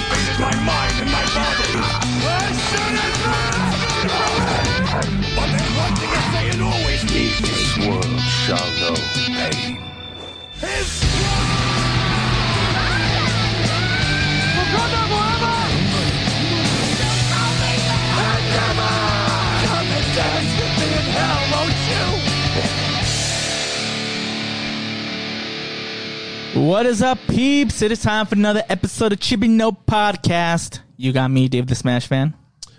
defeated my mind and my body. But there's one thing I say and always need. This world shall know pain. Come and dance with me in hell, won't you? What is up, peeps? It is time for another episode of Chibi No Podcast. You got me, Dave the Smash Fan.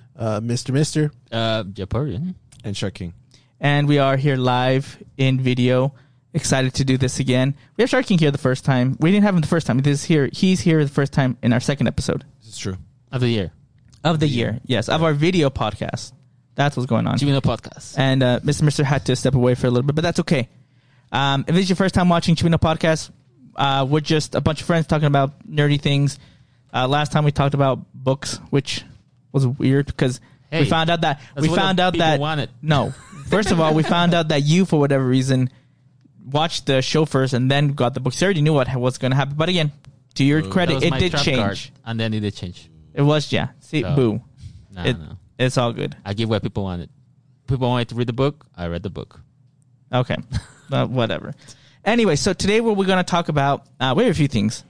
Mr. Japarian. And Shark King. And we are here live in video. Excited to do this again. We have Shark King here the first time. We didn't have him the first time. He's here the first time in our second episode. This is true. Of the year. Of the year. Yes, of our video podcast. That's what's going on. Chibi No Podcast. And Mr. had to step away for a little bit, but that's okay. If it's your first time watching Chibi No Podcast, we're just a bunch of friends talking about nerdy things. Last time we talked about books, which was weird because we found out that wanted. No, first of all, we found out that you, for whatever reason, watched the show first and then got the books. You already knew what was going to happen, but again, to your credit, it did change. Card, and then it did change. It was, yeah. See, So, boo. No. It's all good. I give what people wanted. People wanted to read the book. I read the book. Okay, whatever. Anyway, so today what we're going to talk about, we have a few things.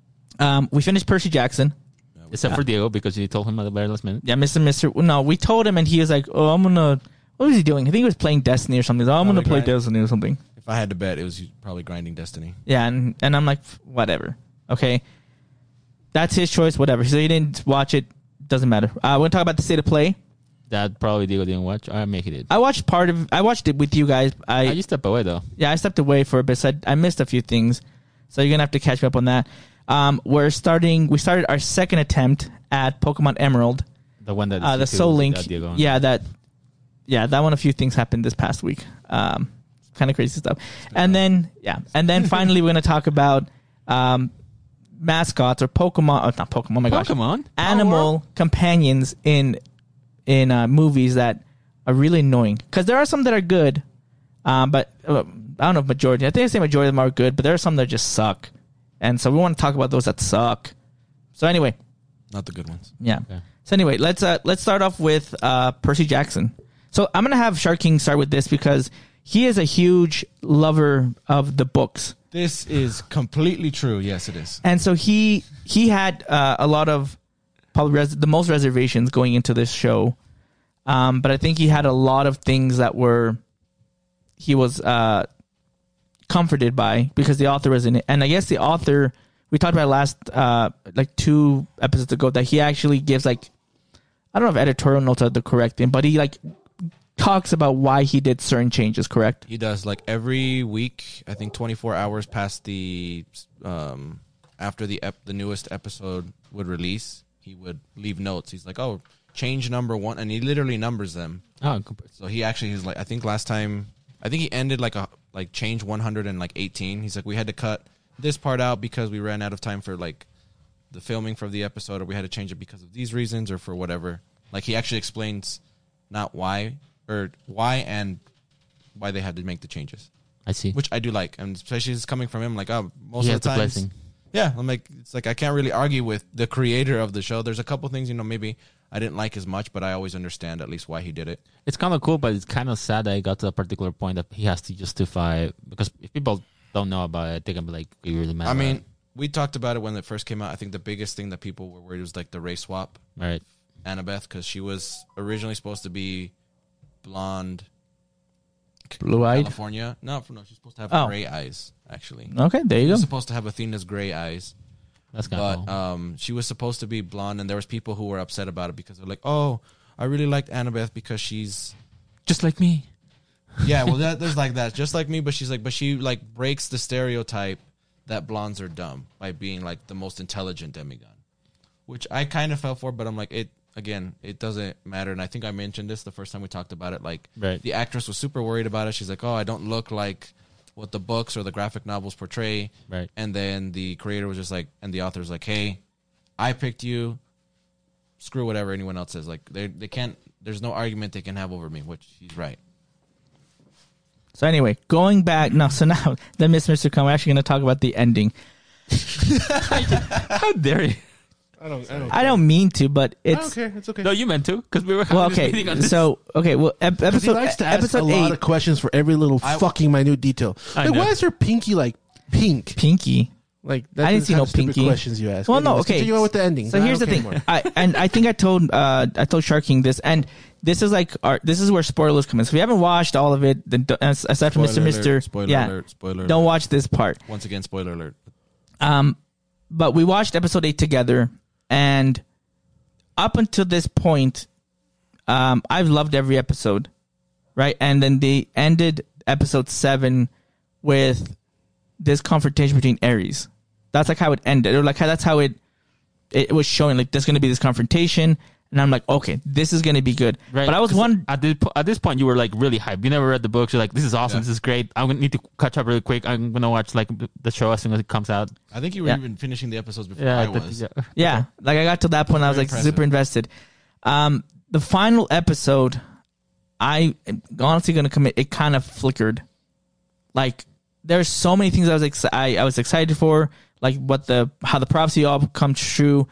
We finished Percy Jackson. Except for Diego, because you told him at the very last minute. Yeah, Mr. No, we told him, and he was like, "Oh, I'm gonna." What was he doing? I think he was playing Destiny or something. Oh, I'm gonna play Destiny or something. If I had to bet, it was probably grinding Destiny. Yeah, and I'm like, whatever. Okay, that's his choice. Whatever. So he didn't watch it. Doesn't matter. We're gonna talk about the state of play. That probably Diego didn't watch. I make it. I watched I watched it with you guys. You stepped away though. Yeah, I stepped away for a bit. So I missed a few things. So you're gonna have to catch me up on that. We started our second attempt at Pokemon Emerald. The one that the Soul Link. Diego on. That one. A few things happened this past week. Kind of crazy stuff. And then finally we're gonna talk about mascots or Pokemon. Oh, not Pokemon. Oh my gosh. Pokemon. Animal companions in movies that are really annoying. Because there are some that are good, but I don't know if majority. I think I say majority of them are good, but there are some that just suck. And so we want to talk about those that suck. So anyway, not the good ones. Yeah. Okay. So anyway, let's start off with Percy Jackson. So I'm gonna have Shark King start with this because he is a huge lover of the books. This is completely true. Yes, it is. And so he had a lot of probably the most reservations going into this show, but I think he had a lot of things that he was comforted by because the author was in it. And I guess the author, we talked about last 2 episodes ago, that he actually gives I don't know if editorial notes are the correct thing, but he talks about why he did certain changes, correct? He does. Every week, I think 24 hours past the after the newest episode would release, he would leave notes. He's like, "Oh, change number 1," and he literally numbers them. Oh, so he actually is I think last time, I think he ended change 118. He's like, we had to cut this part out because we ran out of time for the filming for the episode, or we had to change it because of these reasons or for whatever. He actually explains not why and why they had to make the changes. I see. Which I do like, and especially it's coming from him. Most of the time, blessing. Yeah, I'm it's I can't really argue with the creator of the show. There's a couple things maybe I didn't like as much, but I always understand at least why he did it. It's kind of cool, but it's kind of sad that he got to a particular point that he has to justify, because if people don't know about it, they can be like, "You really mad?" I mean, we talked about it when it first came out. I think the biggest thing that people were worried was the race swap, right? Annabeth, because she was originally supposed to be blonde, blue-eyed. California. No, she's supposed to have gray eyes. Actually, okay, there you go. She's supposed to have Athena's gray eyes. That's kind of cool. She was supposed to be blonde, and there was people who were upset about it because they're like, "Oh, I really liked Annabeth because she's just like me." Yeah, well, there's that, just like me. But she's but she breaks the stereotype that blondes are dumb by being the most intelligent demigod, which I kind of fell for. But I'm it doesn't matter. And I think I mentioned this the first time we talked about it. Right. The actress was super worried about it. She's like, "Oh, I don't look like what the books or the graphic novels portray." Right. And then the creator was just and the author's like, "Hey, I picked you. Screw whatever anyone else says." They can't. There's no argument they can have over me, which he's right. So anyway, going back now. So now then, Mr. Khan, we're actually going to talk about the ending. How dare you? I don't mean to, but I don't it's care. It's okay. No, you meant to because we were well. having this meeting on Okay, this. so okay, well, He episode likes to ask episode a lot 8, of questions for every little fucking minute detail. I Like, know. why is her pinky like pink? Pinky. Like I didn't see no stupid pinky. questions you ask. Well, no, Anyways, okay. Continue on with the ending. So I here's the don't care thing. anymore. I think I told Shark King this, and this is like this is where spoilers come in. So if you haven't watched all of it, then aside from Spoiler Mr. alert, spoiler alert, spoiler don't alert. watch this part. Once again, spoiler alert. But we watched episode 8 together, and up until this point, I've loved every episode, right? And then they ended episode 7 with this confrontation between Ares. That's like how it ended, or like that's how it was showing. Like there's going to be this confrontation, and I'm like, okay, this is going to be good. Right, But I was 'cause one. at this point you were like really hyped. You never read the books. You're like, this is awesome. Yeah. This is great. I'm gonna need to catch up really quick. I'm gonna watch like the show as soon as it comes out. I think you were Yeah. even finishing the episodes before Yeah, I was. Yeah, like I got to that point, I was Very like impressive. super invested. The final episode, I am honestly going to commit. It kind of flickered. Like there's so many things I was excited for, like how the prophecy all comes true,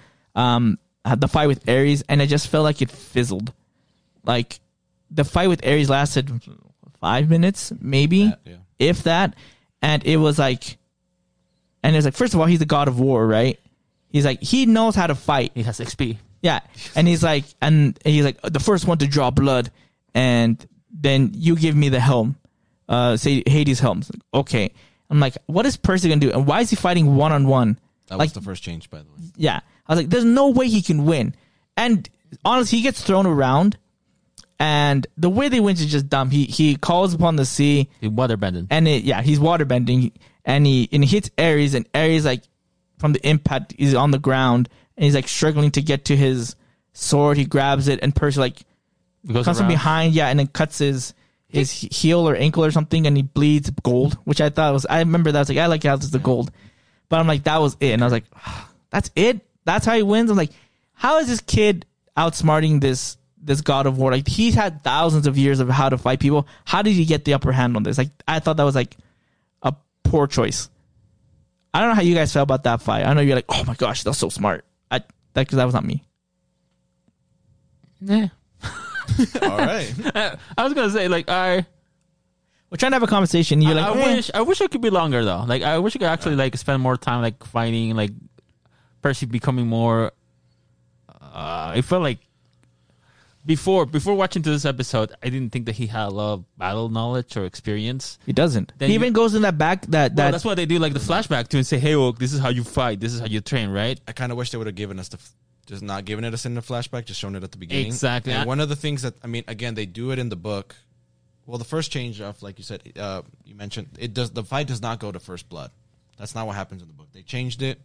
the fight with Ares, and I just felt like it fizzled. Like the fight with Ares lasted 5 minutes, maybe, Yeah. if that, and it was like, first of all, he's the god of war, right? He's like he knows how to fight. He has XP. Yeah, and he's like the first one to draw blood, and then you give me the helm, say Hades' helm. Okay, I'm like, what is Percy gonna do, and why is he fighting 1-on-1? That Like, was the first change, by the way. yeah, I was like, there's no way he can win, and honestly, he gets thrown around, and the way they win is just dumb. He calls upon the sea, He waterbending. and he's waterbending, and he hits Ares, and Ares like from the impact he's on the ground, and he's like struggling to get to his sword. He grabs it, and Percy like Goes comes from around. behind, and then cuts his heel or ankle or something, and he bleeds gold, which I thought was. I remember that I was like, I like how this is the gold, but I'm like, that was it, and I was like, that's it. That's how he wins. I'm like, how is this kid outsmarting this god of war? Like he's had thousands of years of how to fight people. How did he get the upper hand on this? Like I thought that was like a poor choice. I don't know how you guys felt about that fight. I know you're like, oh my gosh, that's so smart. Because that was not me. Yeah. All right. I was gonna say like We're trying to have a conversation. You're like, I wish it could be longer though. Like I wish I could actually like spend more time like fighting, like Percy becoming more. I felt like before watching to this episode, I didn't think that he had a lot of battle knowledge or experience. he doesn't. Then He even goes in that back Well, that's why they do like the flashback to and say, "Hey, look, this is how you fight. This is how you train." Right? I kind of wish they would have given us just not giving it us in the flashback, just showing it at the beginning. Exactly. And one of the things that, I mean, again, they do it in the book. Well, the first change of, like you said, you mentioned, the fight does not go to first blood. That's not what happens in the book. They changed it.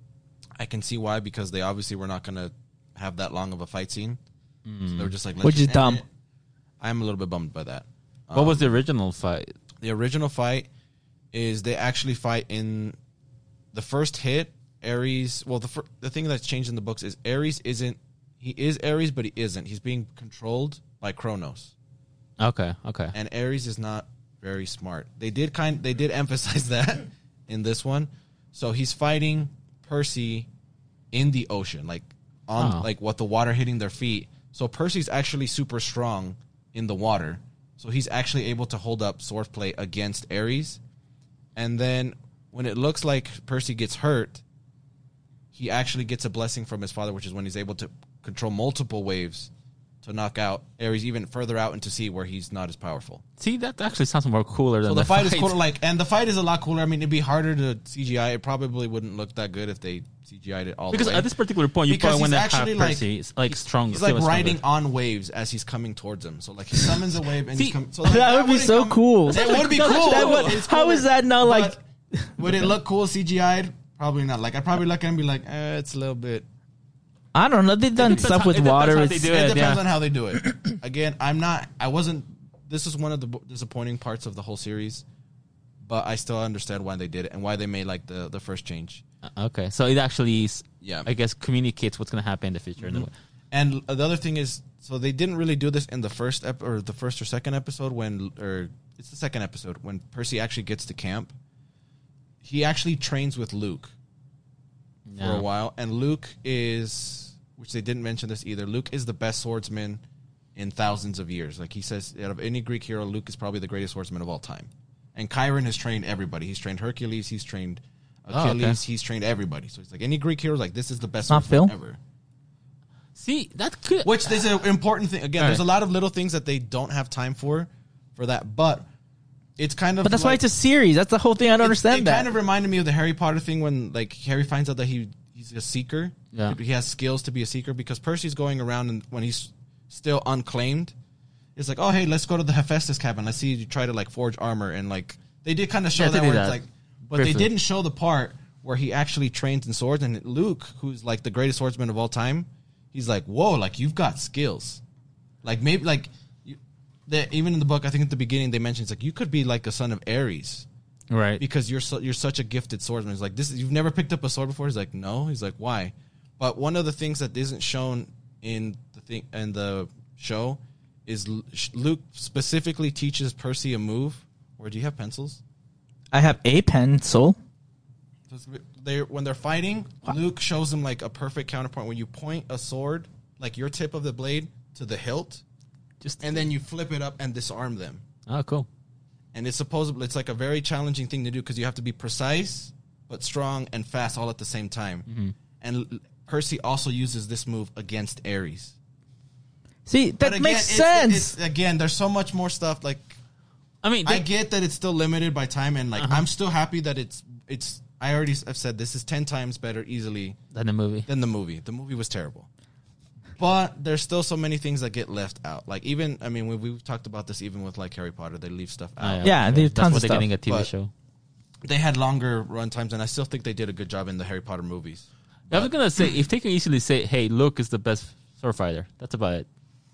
I can see why, because they obviously were not going to have that long of a fight scene. So they were just like, let's Which just is end dumb. it. I'm a little bit bummed by that. What was the original fight? The original fight is they actually fight in the first hit. Ares. Well, the thing that's changed in the books is Ares isn't. He is Ares, but he isn't. He's being controlled by Kronos, Okay. and Ares is not very smart. They did emphasize that in this one. So he's fighting Percy in the ocean, like on like what the water hitting their feet. So Percy's actually super strong in the water. So he's actually able to hold up swordplay against Ares. And then when it looks like Percy gets hurt, he actually gets a blessing from his father, which is when he's able to control multiple waves to knock out Ares even further out into sea where he's not as powerful. See, that actually sounds more cooler than So the fight is cooler, and the fight is a lot cooler. I mean, it'd be harder to CGI. It probably wouldn't look that good if they CGI'd it all because the way. at this particular point, you Because probably want to he's have actually, Percy like stronger. He's like stronger. riding on waves as he's coming towards him. So like he summons a wave and See, he's coming. So like, that would be wouldn't so cool. It would be cool. It's How cooler. is that not like? But would it look cool CGI'd? Probably not. Like I'd probably look at it and be like, it's a little bit. I don't know. They've done depends stuff how- with it depends water. how they do It it, depends yeah. on how they do it. Again, I wasn't. This is one of the disappointing parts of the whole series, but I still understand why they did it and why they made like the first change. Okay, so it actually, Yeah. I guess, communicates what's going to happen in the future. And the other thing is, so they didn't really do this in the first or the first or second episode or it's the second episode when Percy actually gets to camp. He actually trains with Luke for a while, and Luke is, which they didn't mention this either. Luke is the best swordsman in thousands of years. Like he says, out of any Greek hero, Luke is probably the greatest swordsman of all time. And Chiron has trained everybody. He's trained Hercules. He's trained Achilles. He's trained everybody. So it's like any Greek hero, like this is the best swordsman ever. See, that could... Which is an important thing. Again, there's a lot of little things that they don't have time for that. But it's kind of... But that's why it's a series. That's the whole thing. I don't understand that. It kind of reminded me of the Harry Potter thing when like Harry finds out that he's a seeker. Yeah. He has skills to be a seeker because Percy's going around and when he's still unclaimed, it's like, oh, hey, let's go to the Hephaestus cabin. Let's see you try to like forge armor. And like they did kind of show that where it's like... But they didn't show the part where he actually trains in swords. And Luke, who's like the greatest swordsman of all time... He's like, whoa, like you've got skills, like maybe like even in the book, I think at the beginning they mentioned it's like you could be like a son of Ares, right? Because you're such a gifted swordsman. It's like you've never picked up a sword before. He's like, no. He's like, why? But one of the things that isn't shown in the show is Luke specifically teaches Percy a move. Or do you have pencils? I have a pencil. When they're fighting, Luke shows them like a perfect counterpoint when you point a sword, like your tip of the blade, to the hilt, and then you flip it up and disarm them. Oh, cool. And it's like a very challenging thing to do because you have to be precise but strong and fast all at the same time. Mm-hmm. And Percy also uses this move against Ares. See, that makes sense. Again, there's so much more stuff. Like, I mean, I get that it's still limited by time, and like I'm still happy that it's. I already have said this is 10 times better easily than the movie. The movie was terrible. But there's still so many things that get left out. Like even, I mean, we've talked about this even with like Harry Potter. They leave stuff out. Yeah, they have tons of stuff. That's why they're getting a TV show. They had longer run times, and I still think they did a good job in the Harry Potter movies. I was going to say, if they can easily say, hey, Luke is the best sword fighter, that's about it.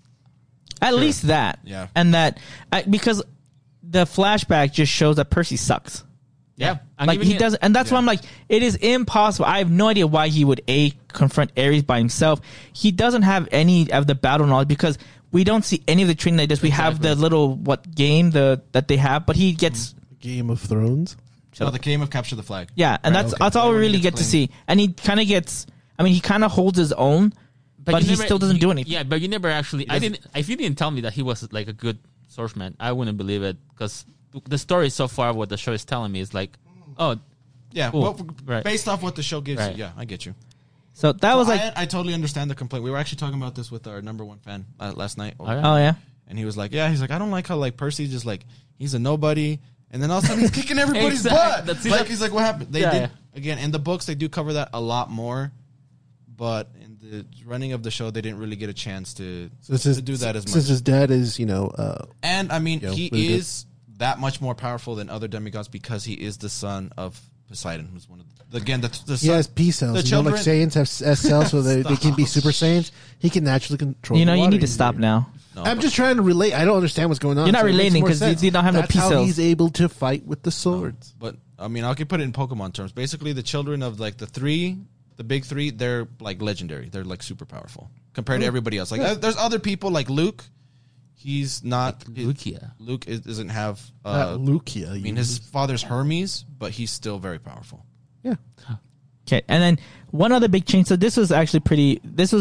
At least that. Yeah. And that, because the flashback just shows that Percy sucks. Yeah. Like he doesn't, and that's why I'm like, it is impossible. I have no idea why he would confront Ares by himself. He doesn't have any of the battle knowledge because we don't see any of the training they does. We have the little game that they have, but he gets Game of Thrones. So the game of Capture the Flag. Yeah, and that's all we really get to see. And he kind of gets. I mean, he kind of holds his own, but he still doesn't do anything. Yeah, but you never actually. If you didn't tell me that he was like a good swordsman, I wouldn't believe it because the story so far, what the show is telling me is like, oh, yeah, cool. Well, based off what the show gives you. Yeah, I get you. So that was like, I totally understand the complaint. We were actually talking about this with our number one fan last night. Oh yeah, and he was like, I don't like how like Percy just like he's a nobody, and then all of a sudden he's kicking everybody's butt. He's like, what happened? They did again in the books. They do cover that a lot more, but in the running of the show, they didn't really get a chance to do that as much. Since his dad is, and I mean, he is that much more powerful than other demigods because he is the son of Poseidon, who's one of the he has P cells. The children, like Saiyans have S cells, so they can be Super Saiyans. He can naturally control. You need to stop now. No, I'm just trying to relate. I don't understand what's going on. You're not relating because you don't have no P cells. That's how he's able to fight with the swords. But I mean, I could put it in Pokemon terms. Basically, the children of like the big three, they're like legendary. They're like super powerful compared to everybody else. Like there's other people like Luke. He's not Lucia. Luke doesn't have Not Lucia. I mean, his father's Hermes, but he's still very powerful. Yeah. Okay, and then one other big change. So this was actually pretty.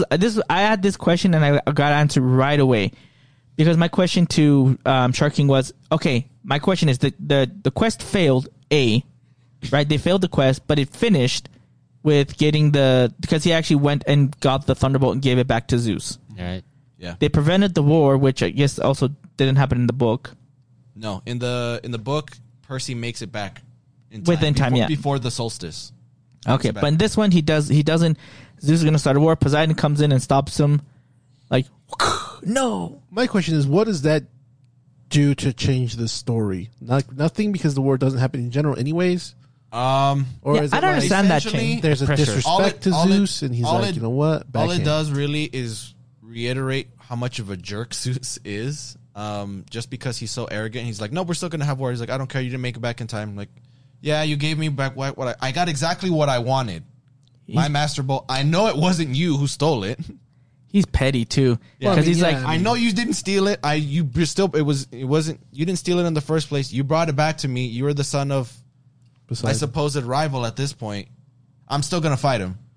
I had this question and I got answered right away because my question to Shark King was, okay, my question is the quest failed. Right? They failed the quest, but it finished with getting because he actually went and got the Thunderbolt and gave it back to Zeus. All right. Yeah. They prevented the war, which I guess also didn't happen in the book. No, in the book, Percy makes it back within time, before the solstice. Okay, but in this one, he doesn't. Zeus is going to start a war. Poseidon comes in and stops him. Like, no. My question is, what does that do to change the story? Nothing, because the war doesn't happen in general, anyways. Or is I don't understand that change. There's a disrespect to Zeus, and he's like, you know what? All it does really is reiterate how much of a jerk Zeus is. Just because he's so arrogant, he's like, no, we're still gonna have war. He's like, I don't care, you didn't make it back in time. I'm like, yeah, you gave me back what I got exactly what I wanted. My Master Bolt. I know it wasn't you who stole it. He's petty too, because he's like, I know you didn't steal it. You wasn't. You didn't steal it in the first place. You brought it back to me. You were the son of my supposed rival at this point. I'm still gonna fight him.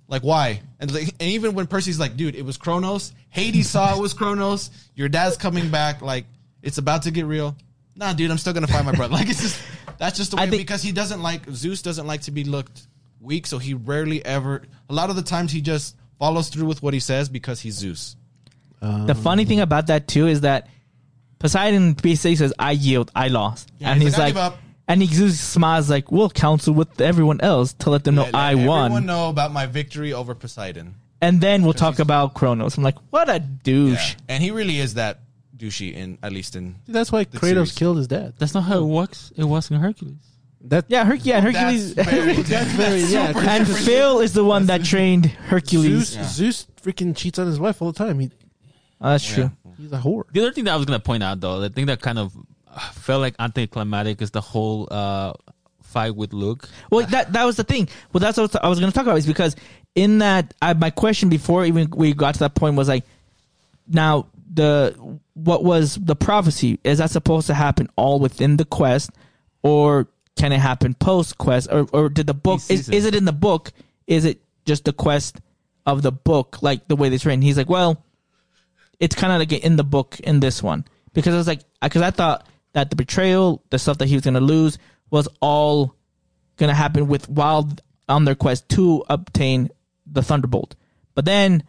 Like, why? And even when Percy's like, dude, it was Kronos. Hades saw it was Kronos. Your dad's coming back. Like, it's about to get real. Nah, dude, I'm still gonna find my brother. Like, it's just that's just the way because he doesn't like Zeus doesn't like to be looked weak, so he rarely ever. A lot of the times he just follows through with what he says because he's Zeus. The funny thing about that too is that Poseidon basically says, "I yield, I lost," Yeah, and he's he's like, "I like, give up." and Zeus smiles like, "We'll counsel with everyone else to let them know I won, Everyone know about my victory over Poseidon. and then we'll talk about Kronos." I'm like, "What a douche!" And he really is that douchey at least in. That's why Kratos series. killed his dad. That's not how it works. It was in Hercules. Yeah, Hercules. That's very, That's very yeah. And Phil is the one that trained Hercules. Zeus freaking cheats on his wife all the time. Oh, that's true. He's a whore. The other thing that I was gonna point out, though, the thing that kind of felt like anticlimactic is the whole fight with Luke. Well, that was the thing. Well, that's what I was going to talk about, is because in that, my question before even we got to that point was like, now what was the prophecy? Is that supposed to happen all within the quest, or can it happen post quest, or did the book is it in the book? Is it just the quest of the book, like the way it's written? He's like, well, it's kind of like in the book in this one, because I was like, because I thought that the betrayal, the stuff that he was going to lose, was all going to happen while on their quest to obtain the Thunderbolt. But then,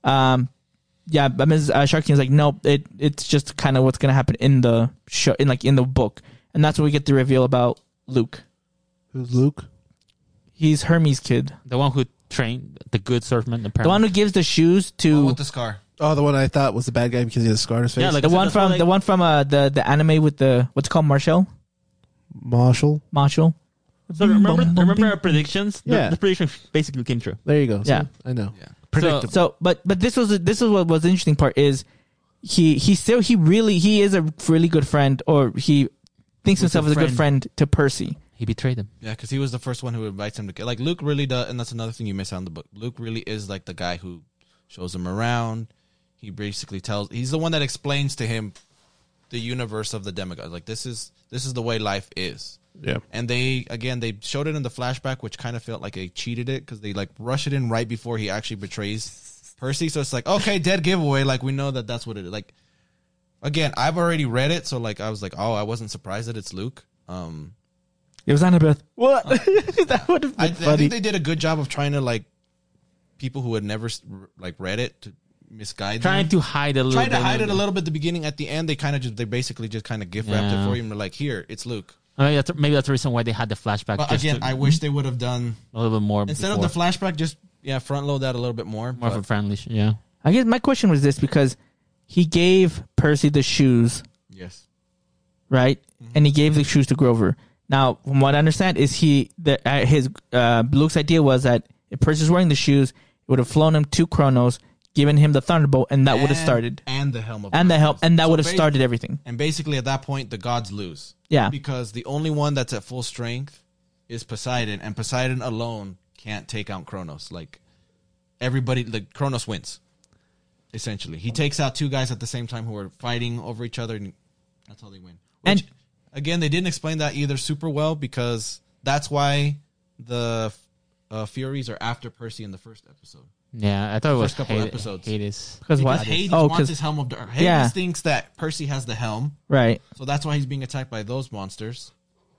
Shark King's like, nope, it's just kind of what's going to happen in the show, in the book, and that's when we get the reveal about Luke. Who's Luke? He's Hermes' kid, The one who trained the good swordsman. the one who gives the shoes to with the scar. Oh, the one I thought was the bad guy because he has a scar on his face. Yeah, like the one from the anime with the what's it called, Marshall. Marshall. So remember our predictions? Yeah. The prediction basically came true. There you go. So, Yeah. I know. Yeah. Predictable. So, but this is what was the interesting part is he is a really good friend, or he thinks himself as a good friend to Percy. He betrayed him. Yeah, because he was the first one who invites him to get. Like, Luke really does, and that's another thing you miss out in the book. Luke really is like the guy who shows him around. He basically he's the one that explains to him the universe of the demigods. Like, this is the way life is. Yeah. And they showed it in the flashback, which kind of felt like they cheated it because they like rush it in right before he actually betrays Percy. So it's like, okay, dead giveaway. Like, we know that's what it is. Like, again, I've already read it, so like I was like, oh, I wasn't surprised that it's Luke. It was Annabeth. What? That would have been I funny. think they did a good job of trying to like people who had never like read it to misguide Trying them. to hide a little Trying bit. to hide it a little bit at the beginning. At the end, they basically just kind of gift wrapped it for you and they're like, here, it's Luke. Maybe that's the reason why they had the flashback. But just again, I wish they would have done a little bit more instead of the flashback. Just front load that a little bit more. more of a friendly. Yeah. I guess my question was this, because he gave Percy the shoes, Yes. right? And he gave the shoes to Grover. Now, from what I understand, is Luke's idea was that if Percy was wearing the shoes, it would have flown him to Kronos, given him the Thunderbolt, and that would have started. And the helm of And the help, and that So would have started everything. And basically, at that point, the gods lose. Yeah. Because the only one that's at full strength is Poseidon, and Poseidon alone can't take out Kronos. Like, everybody, like, Kronos wins. Essentially, he takes out two guys at the same time who are fighting over each other, and that's how they win. Which, And again, they didn't explain that either super well, because that's why the Furies are after Percy in the first episode. Yeah, I thought it was First couple episodes. Hades. because what? Because Hades Oh, wants his helm of dark. Hades yeah. thinks that Percy has the helm, Right. so that's why he's being attacked by those monsters.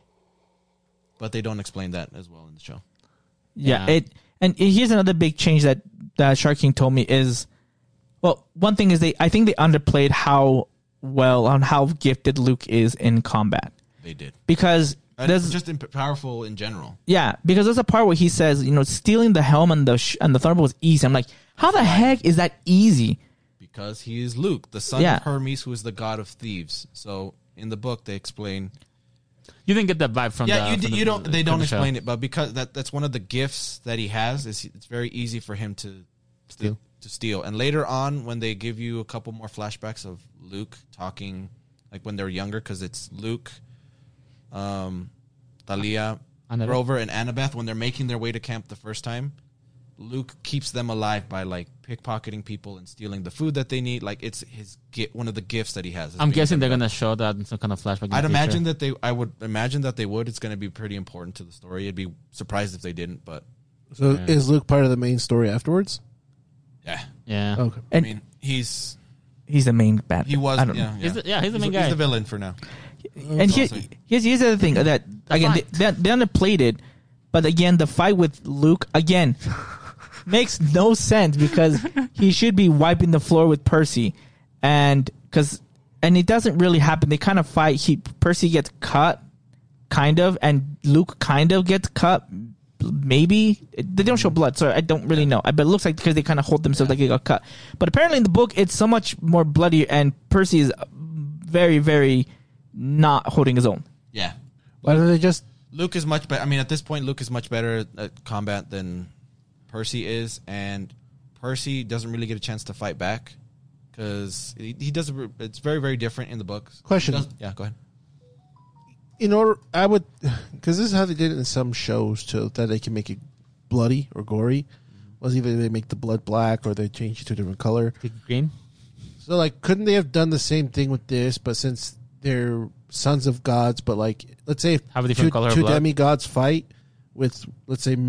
But they don't explain that as well in the show. Yeah. And here's another big change that Shark King told me is, well, one thing is I think they underplayed how gifted Luke is in combat, They did. because there's Just powerful in general. yeah, because there's a part where he says, stealing the helm and the Thunderbolt was easy. I'm like, how the heck is that easy? Because he is Luke, the son Yeah. of Hermes, who is the god of thieves. So in the book, they explain. You didn't get that vibe from Yeah, the you don't. They don't the show. explain it, but because that's one of the gifts that he has. It's very easy for him to steal. And later on, when they give you a couple more flashbacks of Luke talking, like when they're younger, because it's Luke, Thalia, Annabeth. Grover, and Annabeth, when they're making their way to camp the first time, Luke keeps them alive by like pickpocketing people and stealing the food that they need. Like, it's one of the gifts that he has. I'm guessing they're gonna show that in some kind of flashback. in the I'd future. imagine that I would imagine that they would. It's going to be pretty important to the story. I'd be surprised if they didn't, but So Yeah. is Luke part of the main story afterwards? Yeah. Yeah. Okay. And I mean, he's the main bad. he was I don't know. yeah, He's the main guy. He's the villain for now. And here's the other thing that again they underplayed it, but again the fight with Luke again makes no sense because he should be wiping the floor with Percy, and it doesn't really happen. They kind of fight. Percy gets cut, kind of, and Luke kind of gets cut. Maybe they don't show blood, so I don't really know. But it looks like because they kind of hold themselves like they got cut. But apparently in the book, it's so much more bloody, and Percy is very, very not holding his own. Yeah. Why don't they just? Luke is much better. I mean, at this point, Luke is much better at combat than Percy is, and Percy doesn't really get a chance to fight back because he does. It's very, very different in the books. Question. Yeah, go ahead. In order, I would, because this is how they did it in some shows too, that they can make it bloody or gory. Was either they make the blood black or they change it to a different color. Green. So, like, couldn't they have done the same thing with this? But since they're sons of gods, but like, let's say if Have a different color of two blood. demigods fight with, let's say,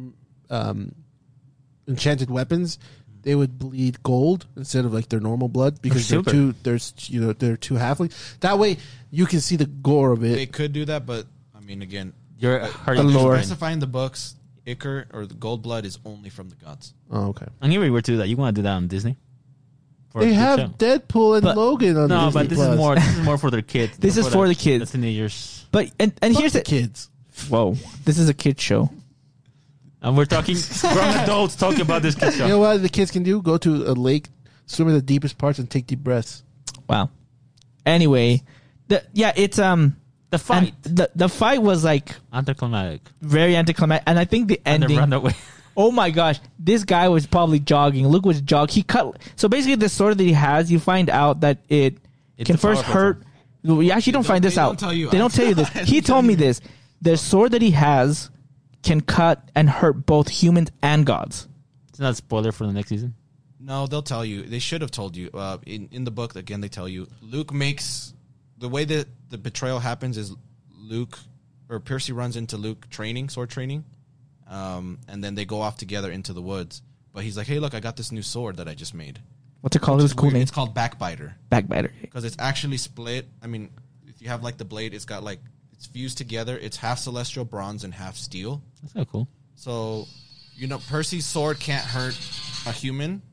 enchanted weapons, they would bleed gold instead of like their normal blood because they're Super. two. They're two halflings. That way, you can see the gore of They it. could do that, but I mean, again, You're The lore. specifying the books, Ichor or the gold blood is only from the gods. Oh, okay. I'm here we were to do that. You want to do that on Disney? For a They kid have show. Deadpool and But- Logan on No, Disney but this Plus. is more for their kids. This is for the kids. the teenagers. But and Fuck here's the the kids. whoa, this is a kid show. And we're talking grown adults talking about this kid show. You know what the kids can do? Go to a lake, swim in the deepest parts, and take deep breaths. Wow. Anyway, it's The fight. and the fight was like Anticlimactic. very anticlimactic, and I think the And they ending. run away. Oh my gosh, this guy was probably jogging. Luke was jogging. He cut. So basically, the sword that he has, you find out that it It's can a first powerful hurt. You actually don't find this they out. don't tell you. They don't tell you this. He told me this. The sword that he has can cut and hurt both humans and gods. It's not a spoiler for the next season. No, they'll tell you. They should have told you. In the book, again, they tell you. Luke makes the way that the betrayal happens is Luke or Percy runs into Luke sword training, and then they go off together into the woods. But he's like, "Hey, look, I got this new sword that I just made." What's it called? It was a cool Weird. name. It's called Backbiter Backbiter. because it's actually split. I mean, if you have like the blade, it's got like it's fused together. It's half celestial bronze and half steel. That's not cool. So, Percy's sword can't hurt a human.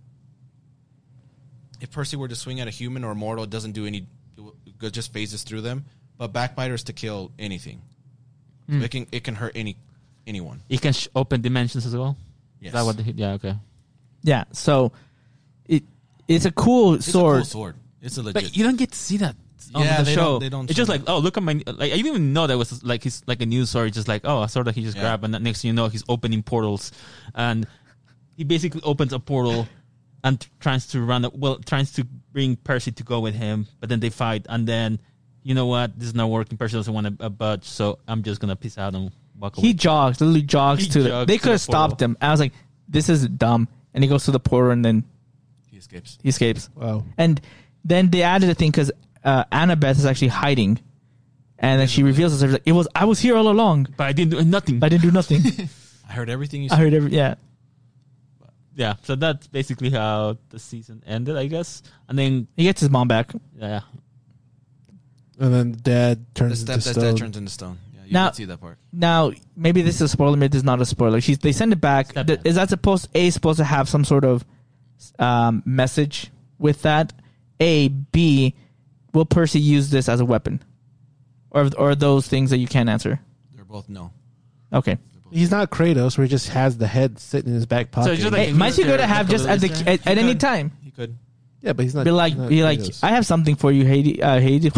If Percy were to swing at a human or a mortal, it doesn't do any. It just phases through them. But Backbiter is to kill anything. So it can hurt anyone. You can open dimensions as well. Yes. Is that what? Yeah. Okay. Yeah. So it's a cool It's sword. a cool sword. It's a legit. But you don't get to see that on Yeah, the they show. don't- they don't It's just show like, oh, look at my. Like I didn't even know that was like he's like a new sword. It's just like, oh, a sword that he just Yeah. grabbed, and next thing you know, he's opening portals, and he basically opens a portal and tries to bring Percy to go with him, but then they fight, and then you know what? This is not working. Percy doesn't want to budge, so I'm just gonna peace out and walk away. He jogs, literally jogs He to the. jogs They to could the have stopped portal. him. I was like, this is dumb. And he goes to the portal and then he escapes. he escapes. Wow. And then they added a thing because Annabeth is actually hiding, and then she reveals herself. Like, I was here all along. but I didn't do nothing. But I didn't do nothing. I heard everything you I said. heard every Yeah, so that's basically how the season ended, I guess. And then, He gets his mom back. yeah, And then Dad turns into That stone. turns into stone. Yeah, you Now- can see that part. Now, maybe this is a spoiler. Maybe this is not a spoiler. They send it back. Step back. Is that supposed to have some sort of message with that? B, will Percy use this as a weapon, or those things that you can't answer? They're both no. Okay. He's not Kratos, where he just has the head sitting in his back pocket. it's just like- Hey, might you go to have just at Easter? at any could. time? He could. yeah, but he's not. Be like, not Kratos. I have something for you, Hades. Hades.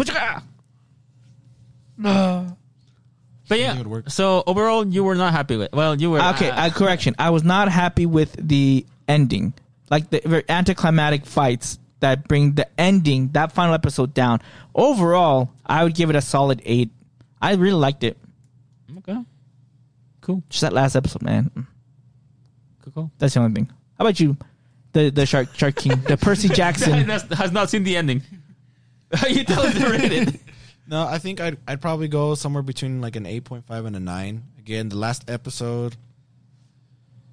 but yeah. It would work. So overall, you were not happy with. Well, you were Okay, correction. I was not happy with the ending, like the very anticlimactic fights that bring the ending, that final episode down. Overall, I would give it a solid 8. I really liked it. Okay, cool, Just that last episode, man. cool. That's the only thing. How about you? The Shark King, the Percy Jackson. That has not seen the ending. You tell him to rate it. No, I think I'd probably go somewhere between like an 8.5 and a 9. Again, the last episode,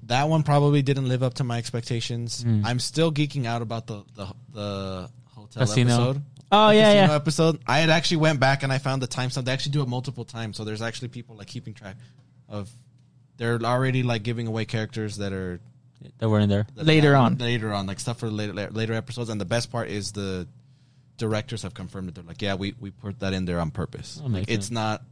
that one probably didn't live up to my expectations. I'm still geeking out about the hotel Casino. episode. Oh The yeah, casino yeah. episode. I had actually went back and I found the timestamp. They actually do it multiple times, so there's actually people like keeping track of. They're already like giving away characters that are That were in there. Later on. like stuff for later episodes. And the best part is the directors have confirmed that they're like, yeah, we put that in there on purpose. Oh, makes It's sense. not.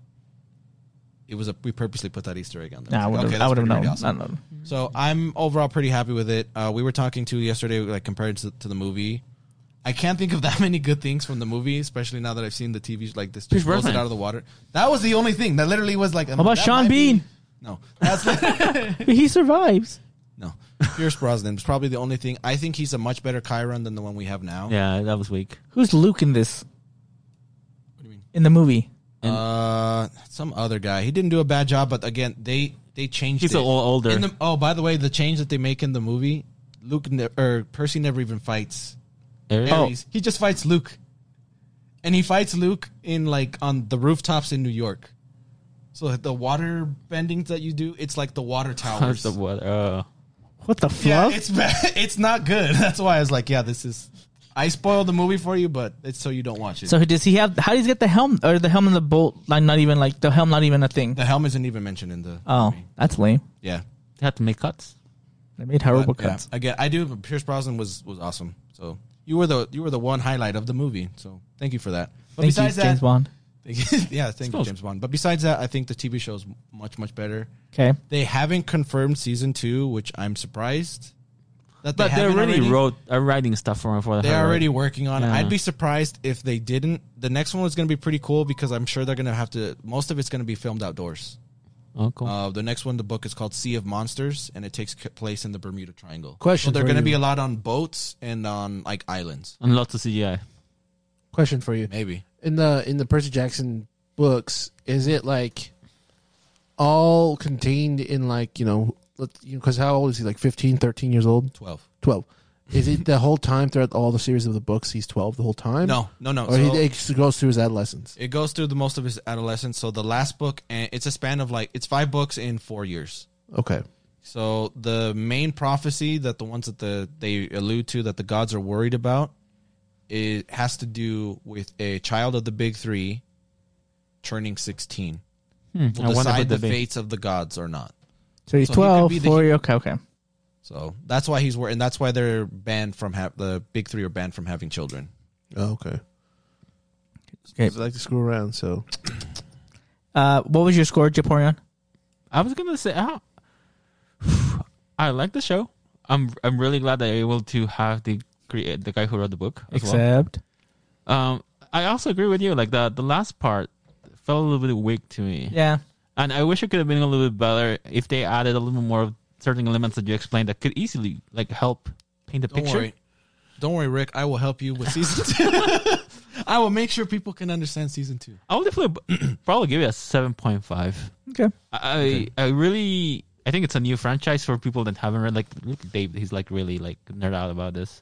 We purposely put that Easter egg on there. Nah, I It's like, would have that's known. pretty awesome. I don't know. So I'm overall pretty happy with it. We were talking to yesterday, like compared to the movie. I can't think of that many good things from the movie, especially now that I've seen the TV like this. Pierce Just blows it Brosnan. out of the water. That was the only thing that literally was like. How about Sean Bean? No, that's He survives. no. Pierce Brosnan was probably the only thing. I think he's a much better Chiron than the one we have now. Yeah, that was weak. Who's Luke in this? What do you mean? In the movie? Some other guy. He didn't do a bad job, but again, they changed. He's it. a little older. By the way, the change that they make in the movie, Percy never even fights Ares? Ares. He just fights Luke, and he fights Luke in like on the rooftops in New York. So the water bendings that you do, it's like the water towers. That's the weather. What the Yeah, fluff? it's bad. It's not good. That's why I was like, yeah, this is. I spoiled the movie for you, but it's so you don't watch it. So does he have? How does he get the helm or the helm and the bolt? Like not even like the helm, not even a thing. The helm isn't even mentioned in the. Oh, movie. that's lame. Yeah. They had to make cuts. They made horrible But, yeah, cuts. again, I do. But Pierce Brosnan was awesome. So you were the one highlight of the movie. So thank you for that. But Thank you, besides James that, Bond. yeah, thank you, James Bond. But besides that, I think the TV show is much better. Okay. They haven't confirmed season 2, which I'm surprised that they But they're haven't already writing stuff for the. They're already working on it. Yeah. I'd be surprised if they didn't. The next one is going to be pretty cool because I'm sure they're going to have to. Most of it's going to be filmed outdoors. Oh, cool. The next one, the book is called Sea of Monsters, and it takes place in the Bermuda Triangle. Question So they're for going to you. be a lot on boats and on like islands. And lots of CGI. Question for you: Maybe. in the Percy Jackson books, is it like all contained in like because how old is he? Like 15, 13 years old? 12. 12. Is it the whole time throughout all the series of the books? He's 12 the whole time. No. Or So it goes through his adolescence. it goes through the most of his adolescence. So the last book, and it's a span of like it's 5 books in 4 years. Okay. So the main prophecy that the ones that they allude to that the gods are worried about, it has to do with a child of the big 3 turning 16. I Will wonder decide what the that'd be. fates of the gods or not. So he's So he could 12, be the- 4 year. Okay. So that's why he's worried, and that's why they're banned from the big 3 are banned from having children. Oh, okay. Okay. I like to screw around, so What was your score, Japorion? I was gonna say, I like the show. I'm really glad that I'm able to have the guy who wrote the book as well. Except I also agree with you. Like the last part felt a little bit weak to me. yeah. And I wish it could have been a little bit better if they added a little bit more of certain elements that you explained that could easily like help paint a picture. Don't worry, Rick. I will help you with season 2. I will make sure people can understand season 2. I would definitely probably give it a 7.5. Okay. I really think it's a new franchise for people that haven't read. Like look at Dave, he's like really like nerd out about this.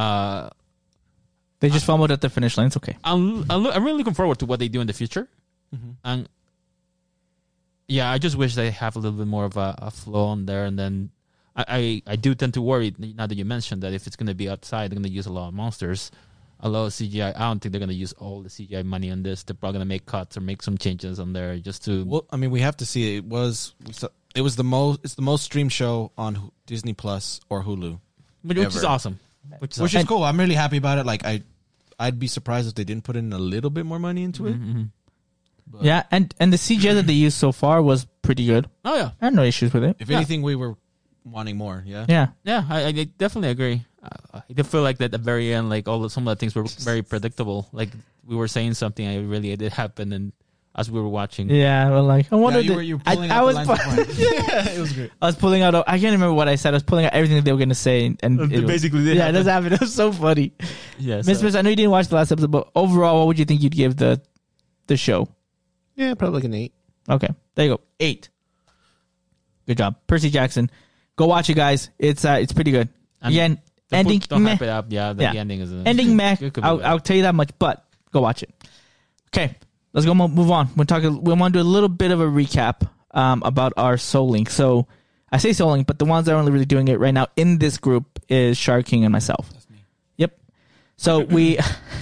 They just fumbled at the finish line. It's okay. I'm really looking forward to what they do in the future. And yeah, I just wish they have a little bit more of a flow on there. And then I do tend to worry now that you mentioned that if it's going to be outside, they're going to use a lot of monsters, a lot of CGI. I don't think they're going to use all the CGI money on this. They're probably going to make cuts or make some changes on there just to. Well, I mean, we have to see it. It's the most streamed show on Disney Plus or Hulu, which is ever. awesome. Which which is cool. I'm really happy about it. Like I'd be surprised if they didn't put in a little bit more money into it. But Yeah, and the CGI that they used so far was pretty good. Oh yeah, I had no issues with it. if anything, we were wanting more. Yeah. Yeah. yeah. I definitely agree. I did feel like that at the very end, like some of the things were very predictable. Like we were saying something, it did happen, and as we were watching, Yeah, well, like I wonder. you were pulling I out was the lines of fire. Yeah, it was great. I was pulling out. I can't remember what I said. I was pulling out everything that they were going to say, and It was- basically did Yeah, it happen. does happen. It was so funny. yes, Miss Miss, I know you didn't watch the last episode, but overall, what would you think you'd give the show? yeah, probably like an 8. Okay, there you go. 8. Good job, Percy Jackson. Go watch it, guys. It's pretty good. And Again, ending don't meh. hype it up. Yeah, the Yeah. ending is Ending meh. It could be I'll better. tell you that much, but go watch it. Okay, let's go move on. We want to do a little bit of a recap about our Soul Link. So I say soloing, but the ones that are only really doing it right now in this group is Shark King and myself. That's me. Yep. So we,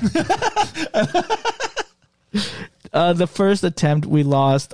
the first attempt we lost.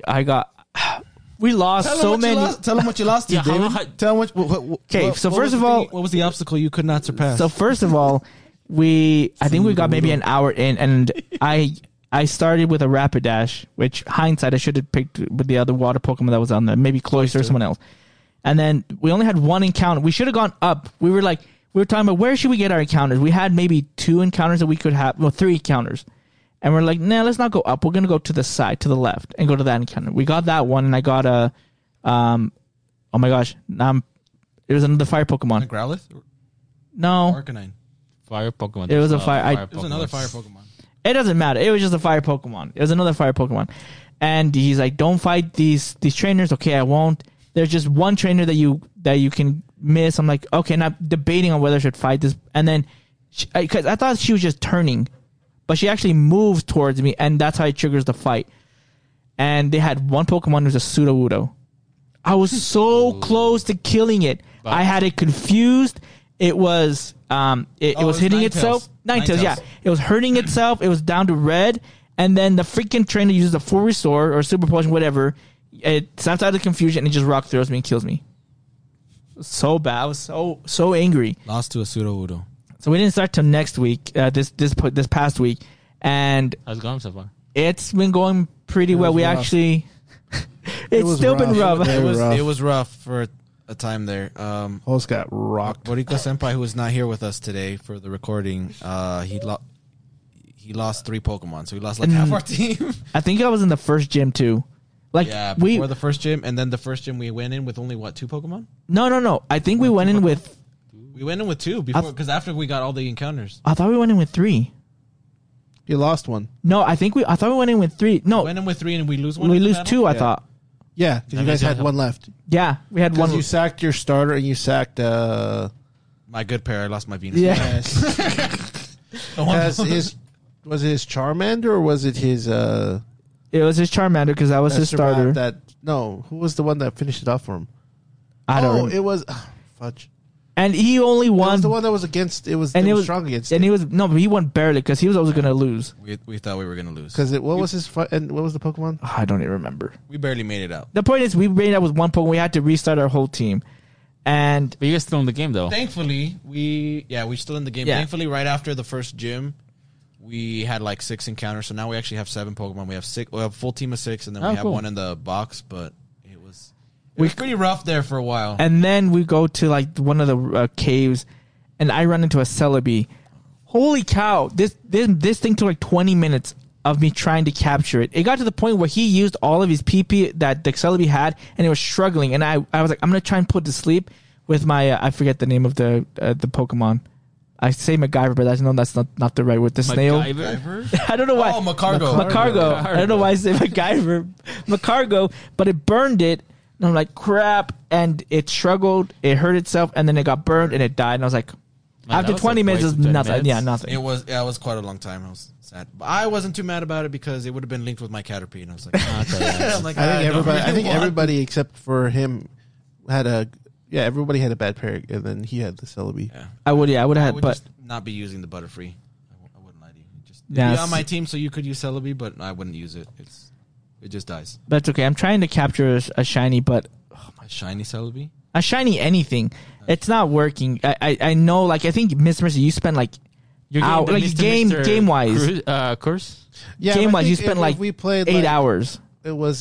We lost so many. Tell them what you lost to, Yeah, David. how- Tell them what. Okay, so first of all, what was the obstacle you could not surpass? So first of all, I think we got maybe an hour in, and I started with a Rapidash, which hindsight I should have picked with the other water Pokemon that was on there, maybe Cloyster or someone else. And then we only had one encounter. We should have gone up. We were talking about where should we get our encounters. We had maybe 2 encounters that we could have, 3 encounters. And we're like, nah, let's not go up. We're gonna go to the side, to the left, and go to that encounter. We got that one, and I got a, oh my gosh, it was another fire Pokemon. A Growlithe? No, Arcanine. Fire Pokemon. It was a fire- It was another fire Pokemon. it doesn't matter. It was just a fire Pokemon. It was another fire Pokemon. And he's like, don't fight these trainers. Okay, I won't. There's just one trainer that you can miss. I'm like, okay, not debating on whether I should fight this. And then, because I thought she was just turning, but she actually moves towards me, and that's how it triggers the fight. And they had one Pokemon who was a Sudowoodo. I was so close to killing it. But- I had it confused. It was it was hitting Ninetales. itself. Ninetales, yeah. Ninetales. It was hurting itself. It was down to red. And then the freaking trainer uses a full restore or super potion, whatever. It snaps out of the confusion and it just rock throws me and kills me. So bad. I was so angry. Lost to a Sudowoodo. So we didn't start till next week. This past week, and How's it going so far? it's been going pretty well. We rough. actually, it's was still been rough. rough. It It was was rough. rough for a time there. Host got rocked. Boriko Senpai, who is not here with us today for the recording, he lost 3 Pokemon, so he lost like half our team. I think I was in the first gym too. Like Yeah, we before the first gym, and then the first gym we went in with only 2 Pokemon. no. I think we went in with. We went in with 2 before, because after we got all the encounters, I thought we went in with 3. You lost one. No, I thought we went in with 3. No, we went in with 3 and we lose one. we in the lose battle? 2. I Yeah. thought. Yeah, because you guys had one left. Yeah, we had Because one. you sacked your starter and you sacked. My good pair, I lost my Venus. Yeah. Yes. Was it his Charmander or was it his? It was his Charmander because that was his starter. Who was the one that finished it off for him? I don't. remember. It was fudge. And he only It won. was the one that was against. It was. and it it was was strong against. And he was no, but he won barely because he was always gonna lose. We thought we were gonna lose Because what was his and what was the Pokemon? I don't even remember. we barely made it out. The point is, we made that with one Pokemon. We had to restart our whole team, and But you guys still in the game though. Thankfully, we're still in the game. Yeah. Thankfully, right after the first gym, we had like 6 encounters. So now we actually have 7 Pokemon. We have a full team of 6, and then Oh, we have cool. one in the box. But it was pretty rough there for a while. and then we go to like one of the caves, and I run into a Celebi. Holy cow! This thing took like 20 minutes of me trying to capture it. It got to the point where he used all of his PP that the Celebi had, and it was struggling. And I was like, I'm gonna try and put it to sleep with my I forget the name of the Pokemon. I say MacGyver, but that's not the right word. The snail. MacGyver? I don't know why. Oh, Macargo. Macargo. I don't know why I say MacGyver. Macargo, but it burned it. And I'm like, crap. And it struggled. It hurt itself. And then it got burned and it died. And I was like, Man, after that was 20 like minutes, it was wasted 20 nothing. minutes. Yeah, nothing. It was quite a long time. I was sad, but I wasn't too mad about it because it would have been linked with my Caterpie, and I was like, I'm like, I think everybody except for him had everybody had a bad pair, and then he had the Celebi. Yeah. I would have I had, would but just not be using the Butterfree. I wouldn't lie to you. Just Yeah, be on my team, so you could use Celebi, but I wouldn't use it. It just dies. that's okay. I'm trying to capture a shiny, but A shiny Celebi. a shiny anything. It's not working. I know, like, I think, Miss Mercy, you spent like, You're Ow, getting like, the Mr. game-wise. Course? Yeah, game but I wise, you think spent if like we played 8 hours. It was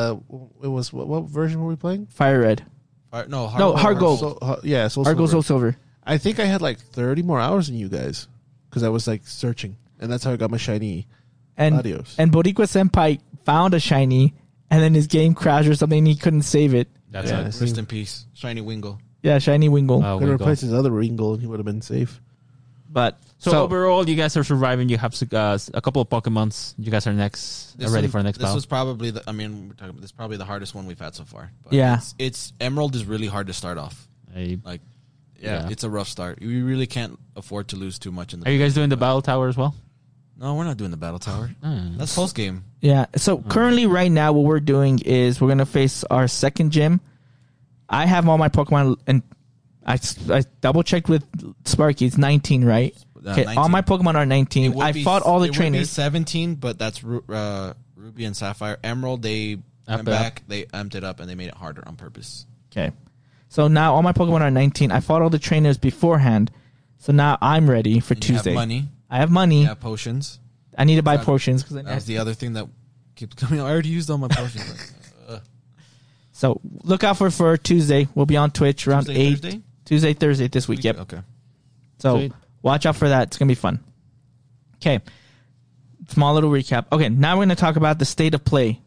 what version were we playing? Fire Red. No, Heart Gold. Soul Argo Silver. Soul Silver. I think I had like 30 more hours than you guys because I was like searching, and that's how I got my shiny. And Adios. and Boricua Senpai found a shiny, and then his game crashed or something, and he couldn't save it. That's Yeah. it. Rest in peace, shiny Wingle. Yeah, shiny Wingle. Oh, Could we have go. replaced his other Ringo, and he would have been safe. But So overall, you guys are surviving. You have a couple of Pokemons. You guys are ready for the next This battle. was probably this is probably the hardest one we've had so far. But Yeah. it's Emerald is really hard to start off. Like, Yeah. it's a rough start. You really can't afford to lose too much in the. Are you guys doing the battle tower as well? No, we're not doing the battle tower. That's post game. yeah, so currently right now what we're doing is we're gonna face our second gym. I have all my Pokemon, and I double checked with Sparky. It's 19, right? Okay, 19. all my Pokemon are It 19. would I be- fought all the it would be trainers. 17, but that's Ruby and Sapphire. Emerald, they went it back, they amped it up, and they made it harder on purpose. Okay. So now all my Pokemon are 19. I fought all the trainers beforehand. So now I'm ready for And you Tuesday. have money. I have money. You have potions. I need to buy That- potions. That was the other thing that keeps coming. I already used all my potions. So look out for Tuesday. We'll be on Twitch around Tuesday, 8. Thursday? Tuesday, Thursday this week. Yep. Okay. So Sweet. watch out for that. It's going to be fun. Okay. Small little recap. Okay, now we're going to talk about the state of play.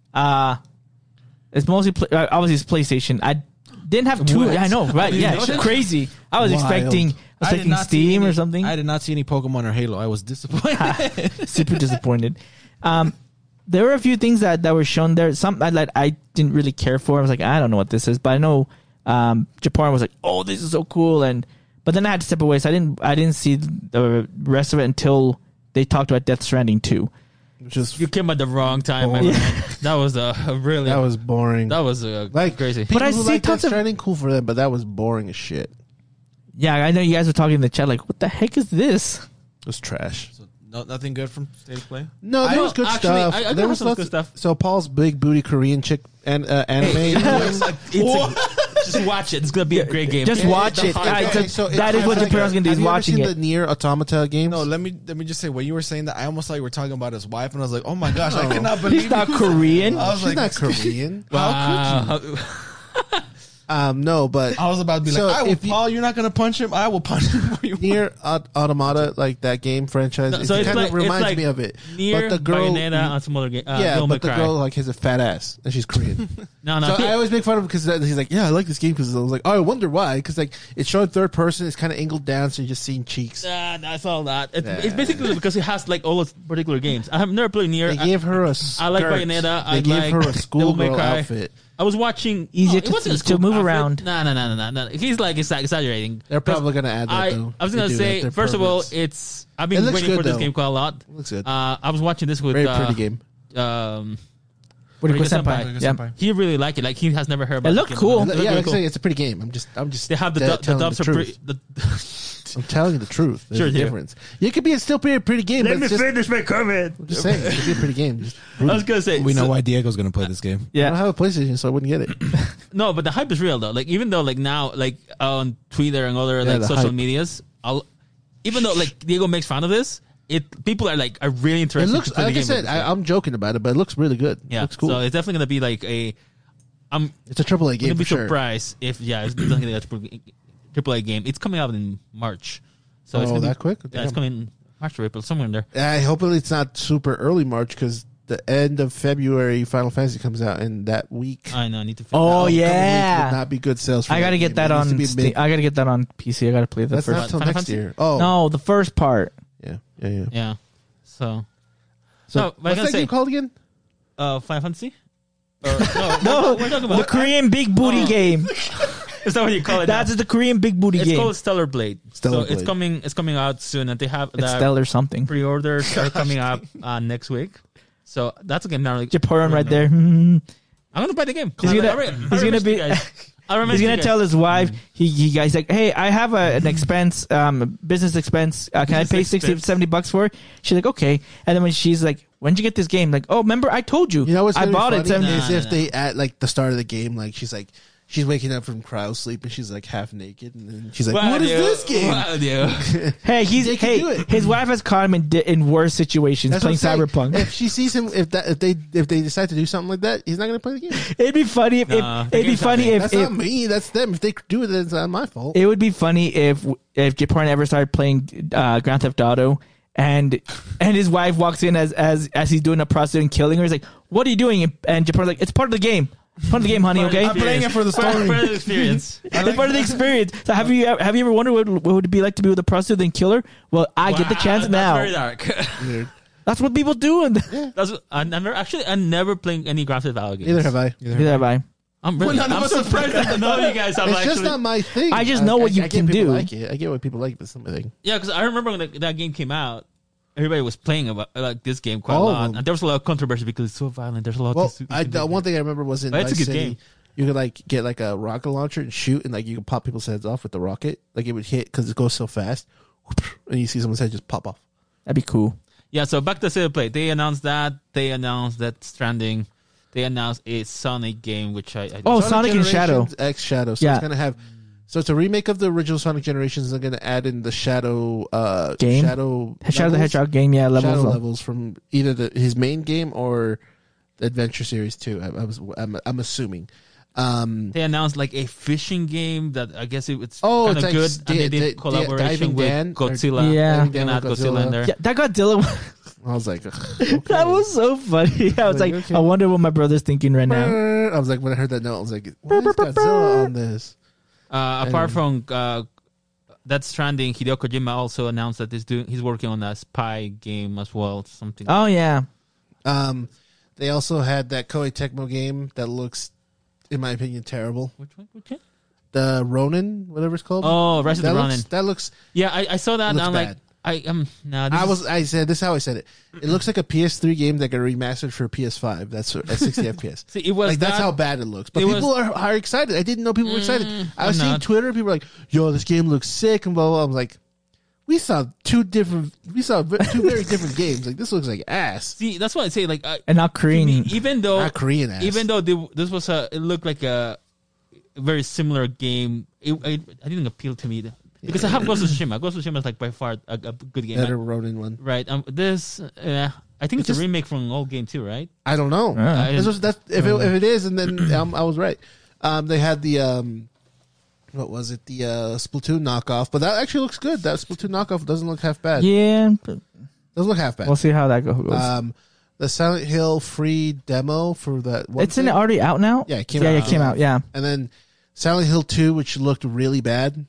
It's mostly, obviously, it's PlayStation. I didn't have two. What? I know, right? Yeah, know that. crazy. I was Wild. expecting Steam or something. I did not see any Pokemon or Halo. I was disappointed. Super disappointed. There were a few things that were shown there. Some I didn't really care for. I was like, I don't know what this is, but I know Japan was like, oh, this is so cool, but then I had to step away, so I didn't see the rest of it until they talked about Death Stranding 2. Just You came at the wrong time, my Oh. man. That was a really that was boring. that was like crazy. People But I who see like tons Death of- Stranding, cool for them, but that was boring as shit. Yeah, I know you guys were talking in the chat like, what the heck is this? It was trash. So nothing good from State of Play. No, there I- was good actually, stuff. I there got was some lots good stuff. So Paul's big booty Korean chick and anime. Just watch it. It's gonna be a great game. Just watch it. That is what Japan's gonna do, is Have you ever watching seen it. the Nier Automata games? No, let me just say, when you were saying that, I almost thought you were talking about his wife, and I was like, oh my gosh, I could not believe He's not you. Korean. I was she's like, not Korean. Wow. No, but I was about to be So like, if you- Paul, you're not gonna punch him. I will punch him for you. Nier Automata, like that game franchise, No, it so it's kind like- of reminds it's like me of it. Near but the girl, Bayonetta on some other game. yeah, Devil May but the Cry. girl like has a fat ass and she's Korean. No, So I always make fun of him because he's like, yeah, I like this game because I was like, oh, I wonder why. Because like it's showing third person, it's kind of angled down, so you're just seeing cheeks. I saw that. It's Yeah. basically because it has like all those particular games. I have never played Near. They gave her a skirt. I like Bayonetta. They I gave like her a Devil May schoolgirl Cry. outfit. I was watching. Easier it to- wasn't a to school move outfit. around. No. He's like exaggerating. They're probably gonna add that though. I was They gonna do say that. They're first of all, perverts. I've It been looks waiting good, for this though. game quite a lot. It looks good. I was watching this with Very pretty game. What Rika Senpai. Yeah. Senpai. He really liked it. Like he has never heard about It this looked game. cool. It looked Yeah, really like I cool. say, it's a pretty game. I'm just They have the telling dubs are truth. pretty. I'm telling you the truth. There's Sure a do. difference. It could be a still pretty game. but it's just, finish my comment. I'm just saying, it could be a pretty game. Just, I was gonna say We know so- why Diego's gonna play this game. I don't Yeah. have a PlayStation, so I wouldn't get it. No, but the hype is real though. Like even though like now like on Twitter and other like the social hype. medias, even though like Diego makes fun of this, people are really It interested. looks to play like the I game said. with this game. I'm joking about it, but it looks really good. Yeah, It looks cool. So it's definitely gonna be like I'm It's a AAA game gonna be for sure. surprised if it's definitely a AAA game. It's coming out in March, so it's Oh, gonna that be, quick? Yeah, it's Damn. coming in March or April, somewhere in there. Hopefully it's not super early March because the end of February Final Fantasy comes out, and that week. I know. I need to. Oh, Upcoming week yeah. would not be good sales. For I gotta that get game. that It needs on to be Steam. mid- I gotta get that on PC. I gotta play the That's not first. until Final next Fantasy? year. Oh, No, the first part. yeah. Yeah. So So No, but I what's gotta that say- game called again? Final Fantasy. No, No, we're talking the about. Korean big booty game. Is that what you call it? That's now? the Korean big booty It's game. called Stellar Blade. Stellar so it's Blade. coming out soon, and they have It's the Stellar something. pre-orders are coming up next week. So that's a game now. Like, Japan right there. Hmm. I'm gonna buy the game. He's gonna- he's gonna be- He's gonna tell his wife. He guys like, hey, I have an expense, business expense. Can I Business pay 60, expense. $70 for it? She's like, okay. And then when she's like, when'd you get this game? Like, oh, remember I told you. You know what's I gonna bought be it. funny 70. is Nah, if nah, they at like the start of the game, like she's waking up from cryo sleep and she's like half naked, and then she's like, "What is this game?" Wow, dude. Hey, They can do it. his wife has caught him in worse situations That's what playing I'm saying. Cyberpunk. If she sees him, if they decide to do something like that, he's not going to play the game. It'd be funny if Nah, the it'd be game's not funny big. if, That's if not me. That's them. If they do it, then it's not my fault. it would be funny if Japan ever started playing Grand Theft Auto and his wife walks in as he's doing a prostitute and killing her. He's like, "What are you doing?" And Japan's like, "It's part of the game. Part of the game, honey. Okay, I'm playing it for the story. For the experience. it's part of the experience." So have you ever wondered what it would be like to be with a prostitute and kill her? Well, I get the Wow, chance that's now. Very dark. Weird. That's what people do. And That's I never playing any Grand Theft Auto games. Neither have I. neither have I. I'm surprised that none of you guys have It's actually. just not my thing. I just know what you get can people do. Like it. I get what people like, but something. Yeah, because I remember when that game came out, everybody was playing about like this game quite a All of lot, them. and there was a lot of controversy because it's so violent. There's a lot. Well, of one thing I remember was in But it's a Vice good City. game. you could like get like a rocket launcher and shoot, and like you can pop people's heads off with the rocket. Like it would hit because it goes so fast, and you see someone's head just pop off. That'd be cool. Yeah, so back to State of Play. They announced that. They announced that Stranding. They announced a Sonic game, which I Oh, Sonic and Shadow. Generations X Shadow. So Yeah. it's gonna have. So it's a remake of the original Sonic Generations. They're gonna add in the Game? Shadow Shadow the levels. Hedgehog game, yeah, Shadow levels. levels from either his main game or the Adventure Series 2. I'm assuming. They announced like a fishing game that I guess it's Oh, kind it's of like good, and they did collaboration Diving with Dan, or- Godzilla. Yeah. They're Diving gonna Dan add with Godzilla in Godzilla. there. Yeah, that Godzilla. I was like, okay. That was so funny. I was Like, like, okay. I wonder what my brother's thinking right now. I was like, when I heard that note, I was like, why is Godzilla on this? Apart from Death Stranding, Hideo Kojima also announced that he's working on a spy game as well. Something. Oh yeah, They also had that Koei Tecmo game that looks, in my opinion, terrible. Which one? Which one? The Ronin, whatever it's called. Oh, Rise of the Ronin. That looks. Yeah, I saw that. And Looks I'm bad. like, I Said this is how I said it. It looks like a PS3 game that got remastered for a PS5. That's at 60 FPS. See, it was Like that's how bad it looks. But it people are excited. I didn't know people were excited. I was I'm seeing not. Twitter. People were like, "Yo, this game looks sick," and blah blah. blah. I was like, "We saw two very different games. Like this looks like ass." See, that's why I say like and not Korean. even though Not Korean ass. even though this was it looked like a very similar game. I didn't appeal to me because I have Ghost of Tsushima. Ghost of Tsushima is like by far a good game. Better Ronin one. Right. This I think it's a remake from an old game too, right? I don't know. Yeah. If it is, and then I was right. They had the what was it? The Splatoon knockoff, but that actually looks good. That Splatoon knockoff doesn't look half bad. Yeah, Doesn't look half bad. we'll see how that goes. The Silent Hill free demo for that one. It's already out now. Yeah, it came Yeah, out. it came out. Yeah, And then Silent Hill 2, which looked really bad.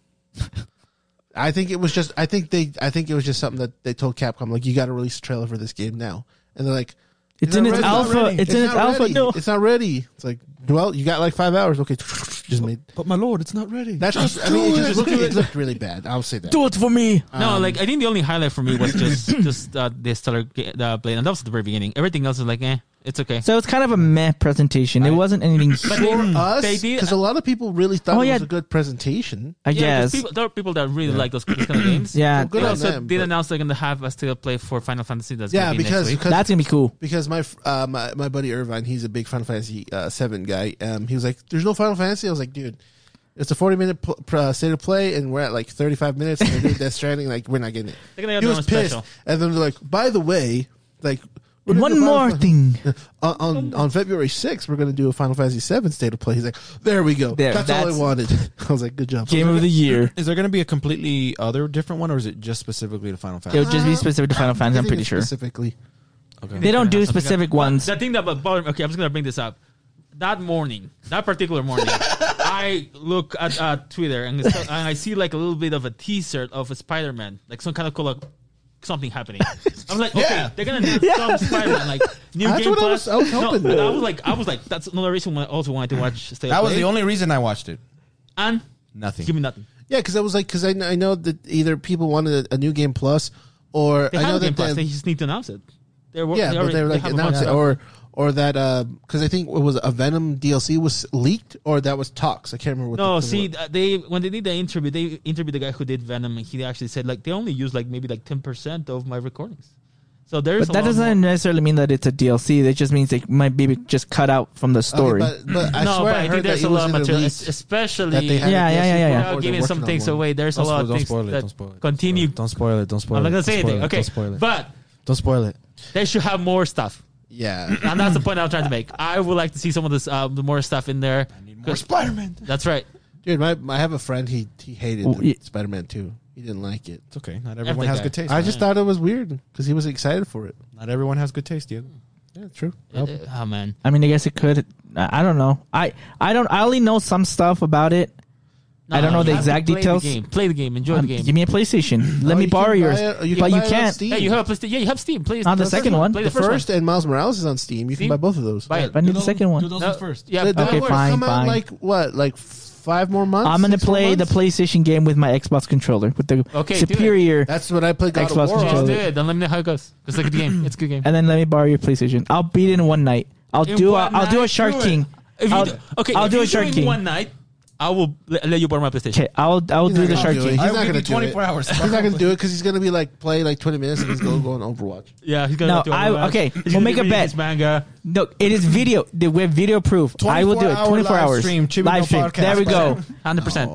I think it was just something that they told Capcom, like, you got to release a trailer for this game now. And they're like, it's in its not alpha. ready. It's in its not alpha. ready. No, It's not ready. It's like, well, you got like 5 hours. Okay, just made. But my lord, it's not ready. That's just. I mean, it looked really bad. I'll say that. do it for me. No, like I think the only highlight for me was just the Stellar Blade, and that was at the very beginning. Everything else is like, it's okay. So it's kind of a meh presentation. It wasn't anything. But Us, they did. because a lot of people really thought Oh, it yeah. was a good presentation. I Yeah, 'cause guess. there are people that really like those kind of games. Yeah, Good They on also them, did but- announce they're going to have a State of Play for Final Fantasy. That's Yeah, gonna be because next week. that's gonna be cool. Because my buddy Irvine, he's a big Final Fantasy 7 guy. He was like, "There's no Final Fantasy." I was like, "Dude, it's a 40-minute state of play, and we're at like 35 minutes, and they're doing Death Stranding. Like, we're not getting it." They're gonna have He their was own pissed, special. and then they're like, "By the way, like." we're gonna One do Final more Fan- thing. on February 6th, we're going to do a Final Fantasy 7 state of play. He's like, "There we go. There, that's all I that's- wanted." I was like, "Good job." Game of the year. Is there going to be a completely other different one, or is it just specifically to Final It Fantasy? would just be specific to Final I Fantasy. I'm think pretty it's sure. Specifically, Okay. They don't do Something specific like- ones. The thing that bothered me, okay, I'm just going to bring this up. That particular morning, I look at Twitter and I see like a little bit of a teaser of a Spider-Man, like some kind of something happening. I'm like, okay, they're gonna announce some Spider-Man, like new That's game what I plus. was hoping. No, but I was like, that's another reason why I also wanted to watch. State of That was Play. the only reason I watched it. And Nothing. give me nothing. yeah, because I know that either people wanted a new game plus, or They I know have a that game plus. They just need to announce it. They're yeah, but they were like have a bunch announce of it, stuff. or that because I think it was a Venom DLC was leaked, or that was talks. I can't remember what. No, the see, when they did the interview, they interviewed the guy who did Venom, and he actually said like they only use like maybe like 10% of my recordings. So there's But that doesn't necessarily mean that it's a DLC. It just means it might be just cut out from the story. but I no, swear but I I heard think that there's it a was lot of either material, leaked, especially that they had Yeah, a yeah, DLC yeah, yeah. or without they're giving working some on things one. away. There's a lot of things that Don't spoil it. continue. Don't spoil it. Don't spoil it. I'm not gonna Don't say spoil anything. it. Okay, Don't spoil it. but Don't spoil it. they should have more stuff, Yeah, and that's the point I'm trying to make. I would like to see some of this, the more stuff in there. More Spider-Man. That's right. dude, I have a friend. He hated Oh, yeah. Spider-Man 2. He didn't like it. It's okay. Not Every everyone has guy. good taste. I man. just thought it was weird because he was excited for it. Not everyone has good taste, Diego. Yeah, true. Oh man, I mean, I guess it could. I don't know. I only know some stuff about it. I don't know you the have to exact play the details. game. Play the game. Enjoy the game. Give me a PlayStation. Let me you borrow can yours. buy it- But buy you it on can't. Steam. Yeah, you have a PlayStation. Yeah, you have Steam. Play Not the second one. Play The the first first one. and Miles Morales is on Steam. You can Steam? buy both of those. Buy it. But I need the second one. No, first. Yeah, They Okay, don't fine, come out fine. like what, like 5 more months? I'm gonna 6 more play the months? PlayStation game with my Xbox controller with the Okay, do it. superior, That's what I played. God Xbox of War. controller. Just do it. Then let me know how it goes. It's like a good game. It's a good game. and then let me borrow your PlayStation. I'll beat it in one night. I'll In do one a night, Shark do it. King. If you I'll- do, okay, I'll if do you a Shark it King. one night, I will let you borrow my PlayStation. Okay, I'll do He's the not Shark gonna do it. King. He's I not will gonna give you do it. 24 hours. He's not gonna do it because he's gonna be like play like 20 minutes and he's gonna go on Overwatch. Yeah, he's gonna No, do I- okay, He's we'll gonna make a read bet. his manga. No, it is video. We have video proof. I will do it. 24-hour 24 live hours. stream, Chibi live No stream. Podcast, There we go. 100%.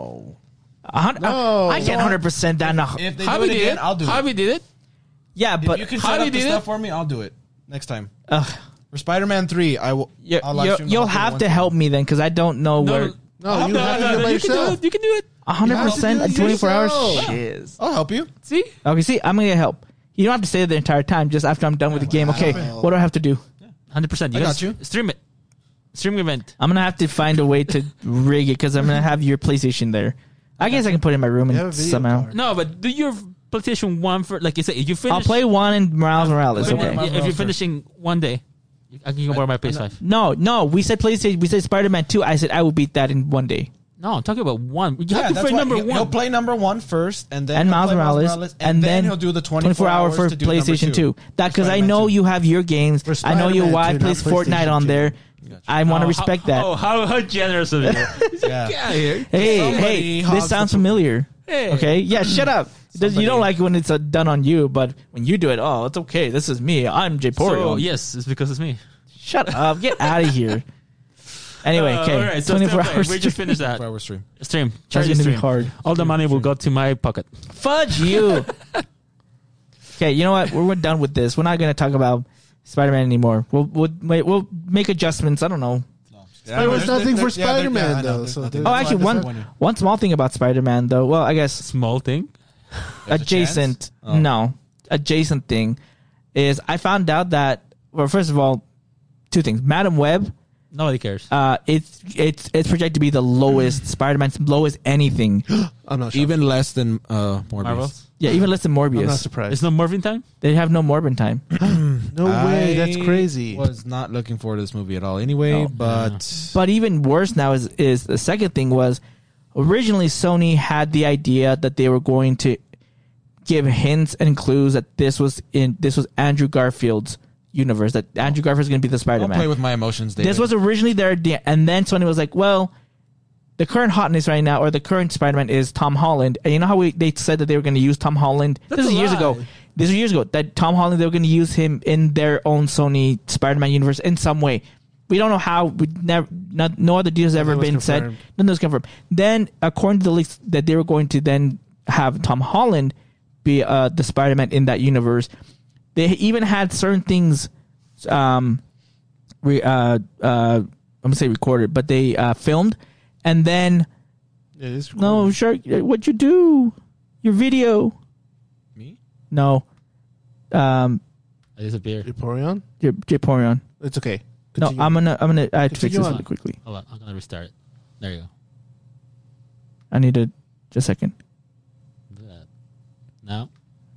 No. I can't 100% that. No. If they do Javi it did again, it. I'll do it. Javi did it. Yeah, If but you can How set he up the did stuff it? for me, I'll do it next time. ugh. For Spider-Man 3, I will. I'll live stream the you'll whole thing have once to a help month. me then because I don't know where. No, you have to do it by you can do yourself. it. You can do it. 100% in 24 hours. yourself. Shiz. I'll help you. See, Okay, see, I'm gonna get help. You don't have to stay there the entire time. Just after I'm done with the game. Okay, what do I have to do? 100%. I got you. Stream it. Stream event. I'm gonna have to find a way to rig it because I'm gonna have your PlayStation there. I guess I can put it in my room You have a and video somehow. card. No, but do your PlayStation 1 for like you say. If you finish, I'll play one in Miles Morales. play Okay. one. If you're finishing one day, I can borrow my PS5. No. We said PlayStation. We said Spider-Man 2. I said I will beat that in one day. No, I'm talking about one. You Yeah, have to that's play why number he'll one. play number 1 first, and then And he'll Miles play Morales, and then he'll do the 24 hour hours for to do number PlayStation 2. That because I Spider-Man know 2. you have your games. For I know your Spider-Man wife 2, plays not Fortnite PlayStation on 2. there. I want to respect that. How generous of you. Yeah. Get out of here. Hey, Somebody this hogs sounds the- familiar. Hey. Okay, yeah, shut up. You don't like it when it's done on you, but when you do it, oh, it's okay. This is me. I'm Jay Porio. So, yes, it's because it's me. Shut up. Get out of here. Anyway, okay. All right, so 24 still hours. play. We just finished that. 24-hour stream. Stream. That's Charge going to be stream. hard. All the money will go to my pocket. Fudge you. Okay, you know what? We're done with this. We're not going to talk about Spider-Man anymore. We'll make adjustments. I don't know. There was nothing for Spider-Man, though, so there's Oh, actually, one small thing about Spider-Man, though. Well, I guess Small thing. There's a adjacent. chance? Oh. No, adjacent thing is I found out that. Well, first of all, two things. Madam Web. Nobody cares. It's projected to be the lowest Spider-Man's lowest anything. I'm not shocked. Even less than Morbius. Marvel. Yeah, even less than I'm not Morbius. surprised. There's no Morphin time. They have no Morbin time. No way. That's crazy. Was not looking forward to this movie at all. Anyway, but But even worse now is the second thing was originally Sony had the idea that they were going to give hints and clues that this was Andrew Garfield's universe, that Andrew Garfield is going to be the don't play Spider-Man. with my emotions, David. This was originally their idea, and then Sony was like, well, the current hotness right now, or the current Spider-Man is Tom Holland. And you know how they said that they were going to use Tom Holland? That's This is a years lie. ago. This is years ago. That Tom Holland, they were going to use him in their own Sony Spider-Man universe in some way. We don't know how. We never, no other deals ever Nothing been was said. confirmed. None was confirmed. Then, according to the leaks, that they were going to then have Tom Holland be the Spider-Man in that universe. They even had certain things. I'm gonna say recorded, but they filmed, and then It is no, Shark, what'd you do? Your video? Me? No, I disappeared. Vaporeon? Japorion. It's okay. No, Continue. I'm gonna I have to fix Continue this on. really quickly. Hold on, I'm gonna restart it. There you go. I need to just a second. Do that. No.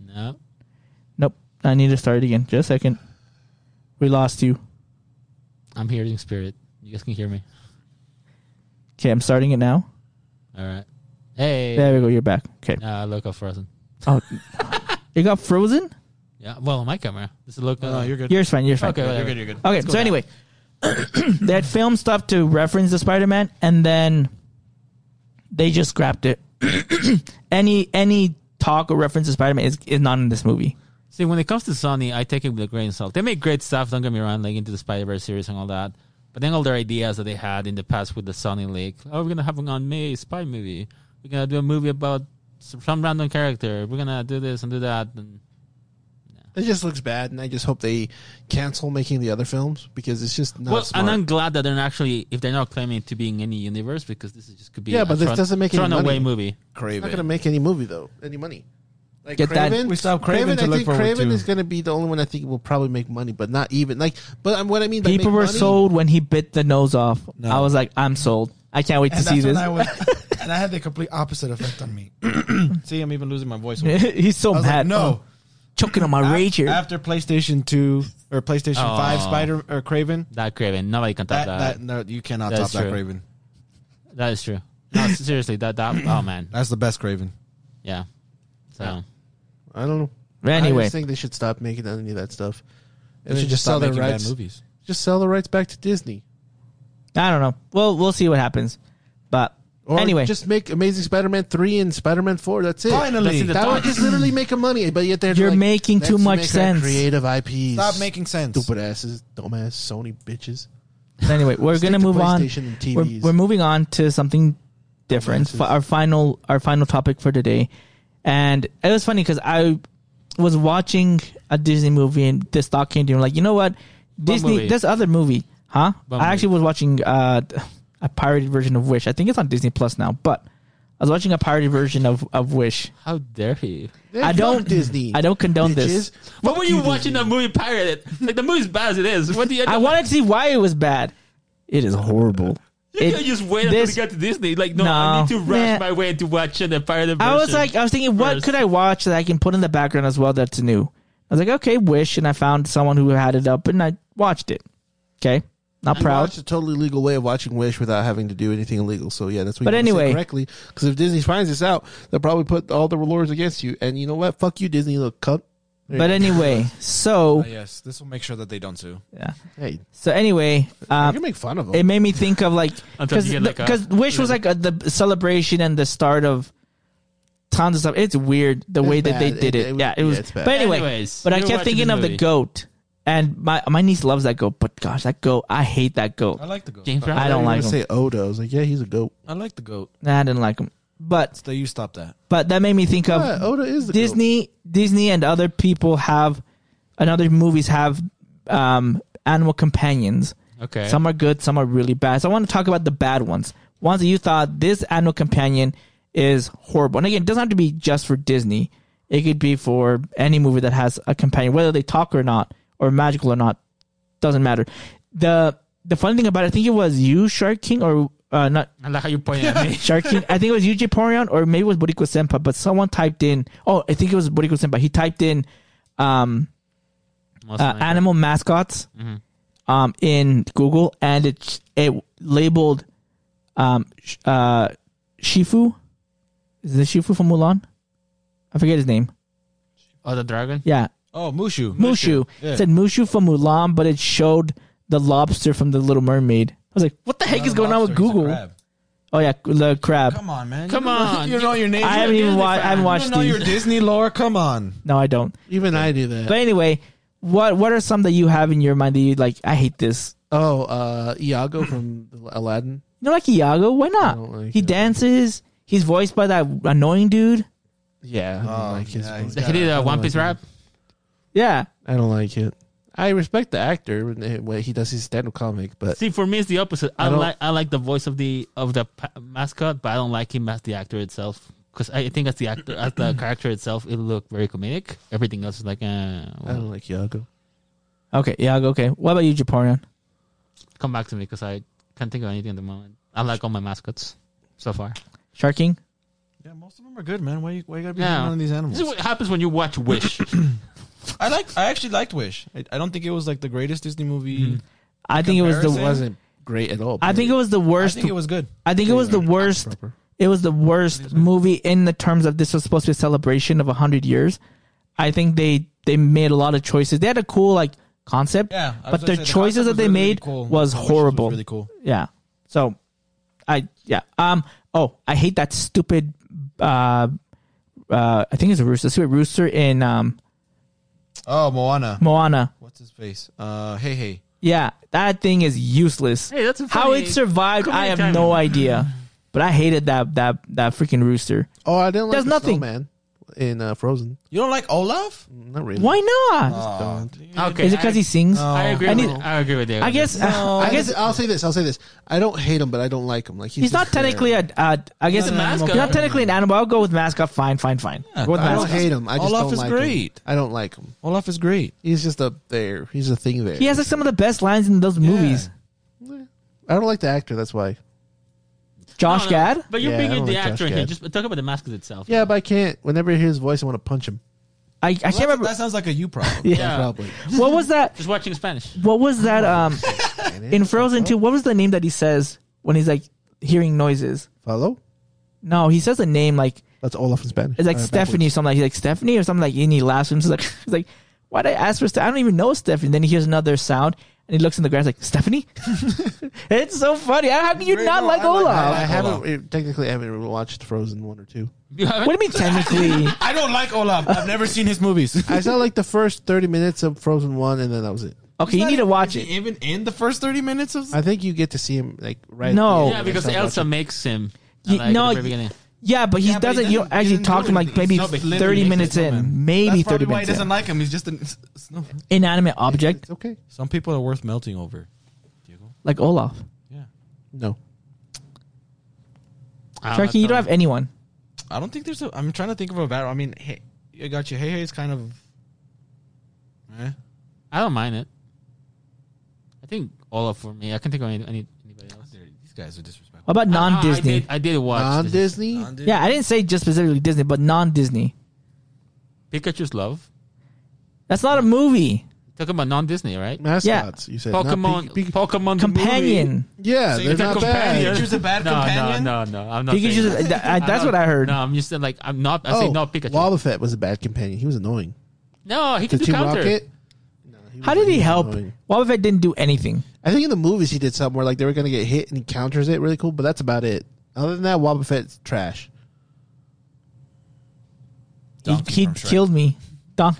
Nope, I need to start it again. Just a second. We lost you. I'm hearing spirit. You guys can hear me. Okay, I'm starting it now. All right. Hey. There we go. You're back. Okay. Nah, look up frozen. Oh, it got frozen. Yeah. Well, on my camera. This is look. No, you're good. Yours fine. Yours fine. Okay, You're whatever. good. You're good. Okay, Let's go so back. anyway, they had filmed stuff to reference the Spider-Man, and then they just scrapped it. any talk or reference to Spider-Man is not in this movie. See, when it comes to Sony, I take it with a grain of salt. They make great stuff, don't get me wrong, like into the Spider-Verse series and all that. But then all their ideas that they had in the past with the Sony leak, oh, we're going to have an on May spy movie. We're going to do a movie about some random character. We're going to do this and do that. And It just looks bad, and I just hope they cancel making the other films because it's just not well, smart. and I'm glad that they're not actually, if they're not claiming to be in any universe, because this is just could be Yeah, a but this doesn't make any away money. movie. It's not Craven. going to make any movie though, any money. Like Get that- Kraven, We still have Kraven to I look think forward Kraven to. is going to be the only one I think will probably make money, but not even like. But what I mean, by People make were money, sold when he bit the nose off. No. I was like, I'm sold. I can't wait to And see that's when this. I was, and I had the complete opposite effect on me. See, I'm even losing my voice. He's so I was mad. like, no. Choking on my rage here. After PlayStation 2 or PlayStation Oh. 5 Spider or Craven, That Craven, nobody can top that. no, you cannot That's top that true. Craven. That is true. No, seriously, that oh man, That's the best Craven. yeah. So I don't know. Anyway, I just think they should stop making any of that stuff, They and should then just sell stop their making rights. bad movies. Just sell the rights back to Disney. I don't know. We'll see what happens. But Or anyway, just make Amazing Spider-Man 3 and Spider-Man 4. That's it. Finally. That would just literally make a money. But yet they're You're like, making let's too much make our sense. Creative IPs. Stop making sense. Stupid asses, dumbass Sony bitches. anyway, we're Stick gonna to move on. PlayStation and We're, TVs. we're moving on to something different. Dumbasses. Our final topic for today, and it was funny because I was watching a Disney movie and this thought came to me like, you know what, Disney, movie? this other movie, huh? What I actually was watching a pirated version of Wish. I think it's on Disney Plus now, but I was watching a pirated version of Wish. How dare he? Yeah, I don't fuck Disney. I don't condone this. bitches. What were you you, watching Disney. that movie pirated? Like the movie's bad as it is. What do you? I wanted to see why it was bad. It is horrible. You can't just wait until you get to Disney. Like, no, I need to rush man. my way to watch the pirated version. I was thinking, what first. could I watch that I can put in the background as well that's new? I was like, okay, Wish, and I found someone who had it up, and I watched it. Okay, not You proud. watched a totally legal way of watching Wish without having to do anything illegal. So yeah, that's what But you anyway. say correctly. Because if Disney finds this out, they'll probably put all the laws against you. And you know what? Fuck you, Disney, little cunt. There But you go. anyway, so Yes, this will make sure that they don't sue. yeah. Hey, So anyway, you can make fun of them. it made me think of like Until you get, like, because Wish was like the celebration and the start of tons of stuff. It's weird the way that they bad. did it. Yeah, it was. it's bad. But anyway, Anyways, but I you're kept watching thinking this of the movie. goat, and my niece loves that goat. But gosh, that goat, I hate that goat. I like the goat. James Brown. I don't I like want to him. say Oda. I was like, yeah, he's a goat. I like the goat. Nah, I didn't like him. But So you stop that. that made me think of Yeah, Oda is the Disney and other people and other movies have animal companions. Okay. Some are good, some are really bad. So I want to talk about the bad ones. Ones that you thought this animal companion is horrible. And again, it doesn't have to be just for Disney. It could be for any movie that has a companion, whether they talk or not, or magical or not, doesn't matter. The funny thing about it, I think it was you, Shark King, or not I like how you pointed at me. Shark King. I think it was UJ Porion, or maybe it was Boricua Senpai, but someone typed in, I think it was Boricua Senpai. He typed in Most likely. animal mascots in Google, and it labeled Shifu. Is it Shifu from Mulan? I forget his name. Oh, the dragon. Yeah, Oh, Mushu. Mushu. Yeah. It said Mushu from Mulan, but it showed the lobster from the Little Mermaid. I was like, what the heck is going on with Google? Oh yeah, the crab. Come on, man. Come on. You know your name. I haven't even Disney watched. I haven't fan. watched You know these. your Disney lore. Come on. No, I don't. Even I do that. But anyway, what are some that you have in your mind that you like? I hate this. Iago from Aladdin. You don't like Iago? Why I not? don't like He it. dances. He's voiced by that annoying dude. Yeah, I don't like his yeah, voice. He did I a don't One Piece like rap. Yeah. I don't like it. I respect the actor when he does his stand-up comic, but See, for me, it's the opposite. I don't- I like the voice of the mascot, but I don't like him as the actor itself. Because I think as the actor, as the character itself, it looked very comedic. Everything else is like, I don't like Iago. Okay. Iago. Okay. What about you, Japorian? come back to me because I can't think of anything at the moment. I like all my mascots so far. Shark King. Yeah, most of them are good, man. Why you gotta be Yeah. hating on these animals? This is what happens when you watch Wish. I actually liked Wish. I don't think it was like the greatest Disney movie. I think it was the. It Comparison? wasn't great at all. I think it was the I worst. think it was good. I think it was the worst. Proper. It was the worst movie in the terms of this was supposed to be a celebration of 100 years. I think they made a lot of choices. They had a cool like concept, Yeah, but the choices that they made was horrible. really cool. Yeah. So, I hate that stupid. I think it's a rooster. Stupid rooster in Oh, Moana. Moana. What's his face? Hey. Yeah, that thing is useless. Hey, that's a How funny it survived, I have comedic no timing. idea. But I hated that freaking rooster. Oh, I didn't like There's the nothing. snowman in Frozen. You don't like Olaf? Not really. Why not? Okay, Is it because he sings? I agree. I with, need- I agree with you. I guess. I guess I'll say this. I don't hate him, but I don't like him. Like he's not just there. technically a. I guess a mascot. He's not technically an animal. I'll go with mascot. Fine. Go with I don't mascot. hate him. I just Olaf don't is like great. him. I don't like him. Olaf is great. He's just up there. He's a thing there. He has like some of the best lines in those movies. I don't like the actor. That's why. Josh Gad. But you're Yeah, I bringing don't the like Josh actor in here. Gad. Just talk about the mascot itself. Yeah, but I can't. Whenever I hear his voice, I want to punch him. I can't remember. That sounds like a you problem. Yeah. Probably. What was that? Just watching Spanish. What was that? In Frozen 2, what was the name that he says when he's like hearing noises? Follow? No, he says a name like That's Olaf in Spanish. it's like Stephanie or something. Like he's like Stephanie or something like, and he laughs and he's like, why'd I ask for Stephanie? I don't even know Stephanie. Then he hears another sound, And he looks in the grass like, Stephanie? It's so funny. How can you not like Olaf? I haven't technically. I haven't watched Frozen 1 or 2. You haven't? What do you mean technically? I don't like Olaf. I've never seen his movies. I saw like the first 30 minutes of Frozen 1, and then that was it. Okay, you need to watch it. Even in the first 30 minutes of. I think you get to see him like right. No. at the Yeah, end because and Elsa start makes him. You- Like, no, at the very beginning. Yeah, but he Yeah, but he doesn't. You don't doesn't- he actually doesn't talk do to him like anything. maybe No, but literally 30 makes minutes a in. snowman. Maybe That's 30 probably why he minutes in. doesn't like him. He's just a snow. Inanimate object It's okay. Some people are worth melting over. Diego? like Olaf. Yeah. No. Sharky, you don't have anyone. I don't think there's a. I'm trying to think of a battle. I mean, hey, I got you. Hey, is kind of. I don't mind it. I think Olaf for me. I can't think of anybody else. These guys are disrespectful. What about non-Disney? I did watch this. Non-Disney. Yeah, I didn't say just specifically Disney, but non-Disney. Pikachu's Love. That's not a movie. Talking about non-Disney, right? Mascots. You said not Pokemon. Pikachu. Pokemon the Companion. Yeah, So they're It's a not companion. bad. Pikachu's a bad no, companion? No. I'm not. Pikachu's. saying that. That's what I heard. No, I'm just saying like I'm not. I say no Pikachu. Wobbuffet was a bad companion. He was annoying. No, he The can do Team counter. Rocket. No, How did he was help? annoying. Wobbuffet didn't do anything. I think in the movies he did something where like they were going to get hit and he counters it really cool, but that's about it. Other than that, Wobbuffet's trash. Donkey He from Shrek. killed me. Don.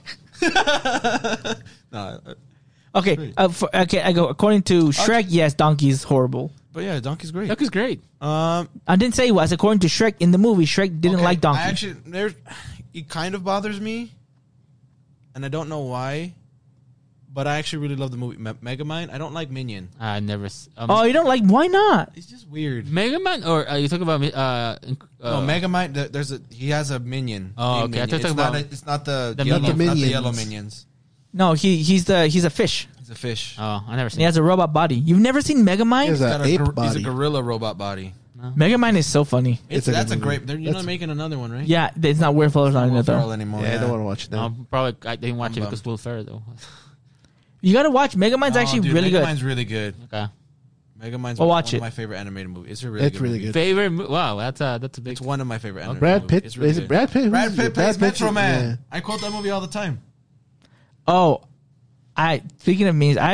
No, Okay, okay. I go according to Shrek. Yes, Donkey's horrible. but yeah, Donkey's great. Duck is great. I didn't say he was. According to Shrek in the movie, Shrek didn't Okay, like Donkey. I actually, it kind of bothers me, and I don't know why. But I actually really love the movie Megamind. I don't like Minion. I never. Oh, you don't like? Why not? It's just weird. Mega Man, or are you talking about No, Megamind. He has a minion. Oh, named okay. I Minion. thought you were talking It's not the the yellow, minions. not the Minions. yellow minions. No, he's a fish. He's a fish. Oh, I never And seen. he has a robot body. You've never seen He Megamind? has He's got an ape he's body. a gorilla robot body. Megamind is so funny. It's a That's good a great. movie. You're not making another one, right? Yeah, it's not Will Ferrell's on Will it though. Ferrell anymore. Yeah, I don't want to watch it now. Probably I didn't watch it I'm because Will Ferrell though. You gotta watch. Megamind's actually dude, really good. Megamind's really good. Okay. Megamind's Well, one watch of it. my favorite animated movie. It's a really It's good really movie. good. Favorite? Wow, that's a big. It's one of my favorite animated Brad movies. Pitt. It's really Is it good. Brad Pitt? Brad Who's Pitt it? plays Pitt? Metro Man. Yeah. I quote that movie all the time. Oh, speaking of minions,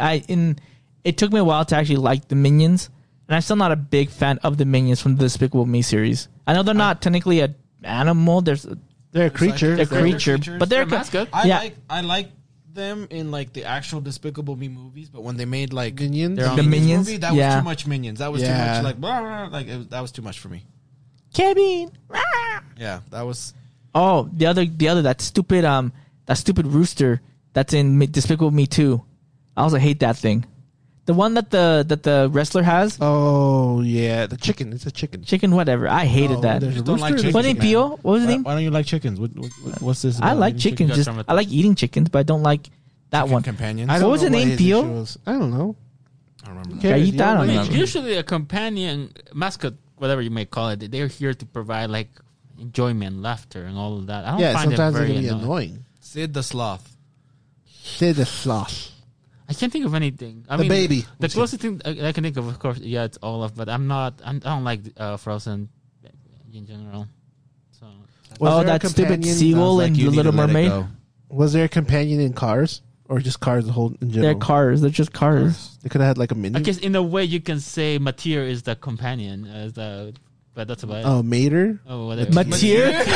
it took me a while to actually like the Minions, and I'm still not a big fan of the Minions from the Despicable Me series. I know they're not technically an animal. They're They're a creature. a creature, but they're They're a mascot. I like them in like the actual Despicable Me movies, but when they made like Minions. They're on the Minions Minions. movie, that Yeah. was too much Minions. That was too Yeah. much like blah, blah, like that was too much for me. Kevin. Yeah, that was. Oh, the other that stupid rooster that's in Despicable Me 2. I also hate that thing. The one that the wrestler has, Oh yeah, the chicken. It's a chicken. chicken whatever. I hated Oh, that. there's a Don't like rooster and a chicken. What name chicken. Pio? What was his name? Why don't you like chickens? What's this? I about? like Eating chickens. got Just some of I like eating chickens, but I don't like that chicken one. companions. I don't What was know the name, his Pio? issue was. I don't know. I don't remember. Who cares? Gallita, You don't I don't like know. chicken. Usually a companion mascot, whatever you may call it, they're here to provide like enjoyment, laughter, and all of that. I don't Yeah, find it sometimes they very can be annoying. annoying. Sid the Sloth. Sid the Sloth. I can't think of anything. I The mean, baby. The closest thing I can think of course, yeah, it's Olaf, but I don't like Frozen in general. So Was there a that stupid companion- seagull Sounds in like you The need Little to let it Mermaid. go. Was there a companion in Cars, or just Cars the whole in general? They're cars. They're just cars. They could have had like a I minion. guess in a way you can say Matir is the companion, but that's about it. Oh, Mater. Oh, whatever. Matir.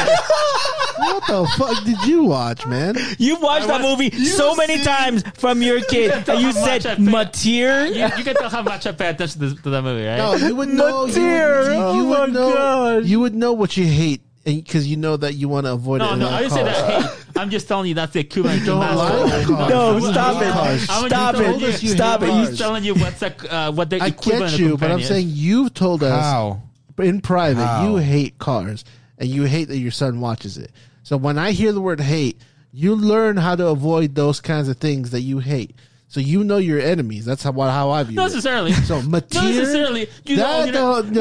What the fuck did you watch, man? You've watched that movie so many times from your kid, and you how said much I pay- Matir. You can tell how much I pay attention to that movie, right? No, you would know. Mater. You Oh would my know. God. You would know what you hate, because you know that you want to avoid it. No, in no, all I didn't say cars. that. Hey, I'm just telling you that's the equivalent to don't mascot. like cars. No, You stop hate it. cars. Stop You told it. us you Stop hate it. cars. He's telling you what the I equivalent get of you, but I'm companion saying you've told us How? in private How? you hate cars, and you hate that your son watches it. So when I hear the word hate, you learn how to avoid those kinds of things that you hate. So you know your enemies. That's how I view Not it. necessarily. So Not Matir, necessarily. You that know, don't-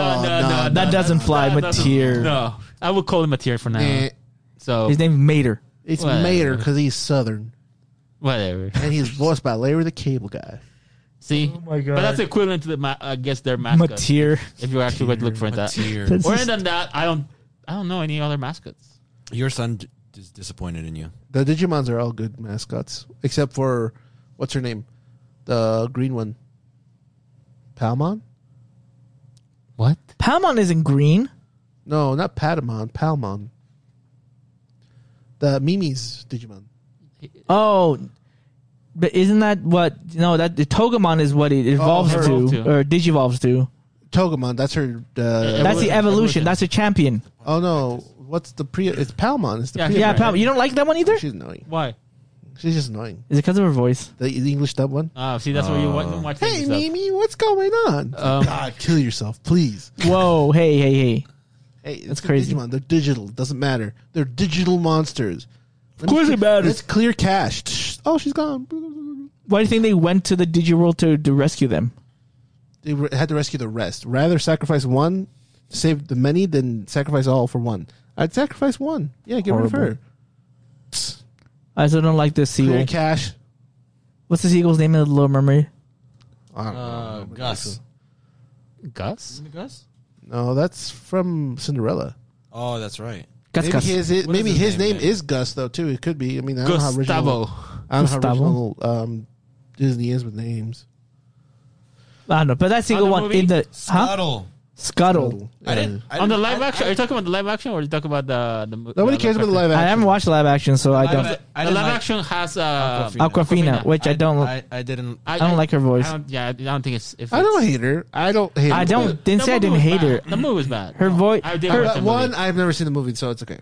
no, That doesn't fly, Matir. No, I would call him Matir for now. eh, So His name's Mater. it's Whatever. Mater because he's Southern, whatever. and he's voiced by Larry the Cable Guy. See, my God. but that's equivalent to the I guess their mascot. Matir. If you actually going to look for that. Matir. That's Other just- than that, I don't know any other mascots. Your son is disappointed in you. The Digimons are all good mascots, except for what's her name, The green one. Palmon? What? Palmon isn't green. No, not Patamon. Palmon. The Mimi's Digimon. Oh, but isn't that what? No, that the Togemon is what it evolves her. to, or Digivolves to. Togemon, that's her. That's the evolution. That's a champion. Oh no, what's the pre? It's Palmon. It's the Yeah, pre. Yeah, Palmon. You don't like that one either? She's annoying. Why? She's just annoying. Is it because of her voice? The English dub one. See, that's where you watch. Hey, stuff. Mimi, what's going on? God, kill yourself, please. Whoa! Hey! Hey, That's it's crazy. Digimon. They're digital. Doesn't matter. They're digital monsters. Of course it matters. Let's clear cache. Oh, she's gone. Why do you think they went to the Digiworld to rescue them? They had to rescue the rest. Rather sacrifice one, save the many, than sacrifice all for one. I'd sacrifice one. Yeah, get rid of Horrible. her. Psst. I also don't like this Clear seagull. cache. What's the seagull's name in the Little Mermaid? I don't know. Gus. Gus? Isn't it Gus? No, that's from Cinderella. Oh, that's right. Gus. Maybe Gus. maybe is his his name name then? is Gus though too. It could be. I mean, I don't know how original. Gustavo. I don't know how Gustavo? original Disney is with names. I don't know, but that seagull the one movie? in the Scuttle. Scuttle. I didn't. On the live action? Are you talking about the live action, or are you talking about the Nobody cares about the live I action. haven't watched the live action, so I don't. The didn't live like action has Aquafina, which I don't. I didn't. I don't like her voice. I don't think it's. I don't hate her. I don't hate. I her. don't. Didn't say I didn't hate her. The movie was bad. Her voice. I did her- watch the One, movie. I've never seen the movie, so it's okay.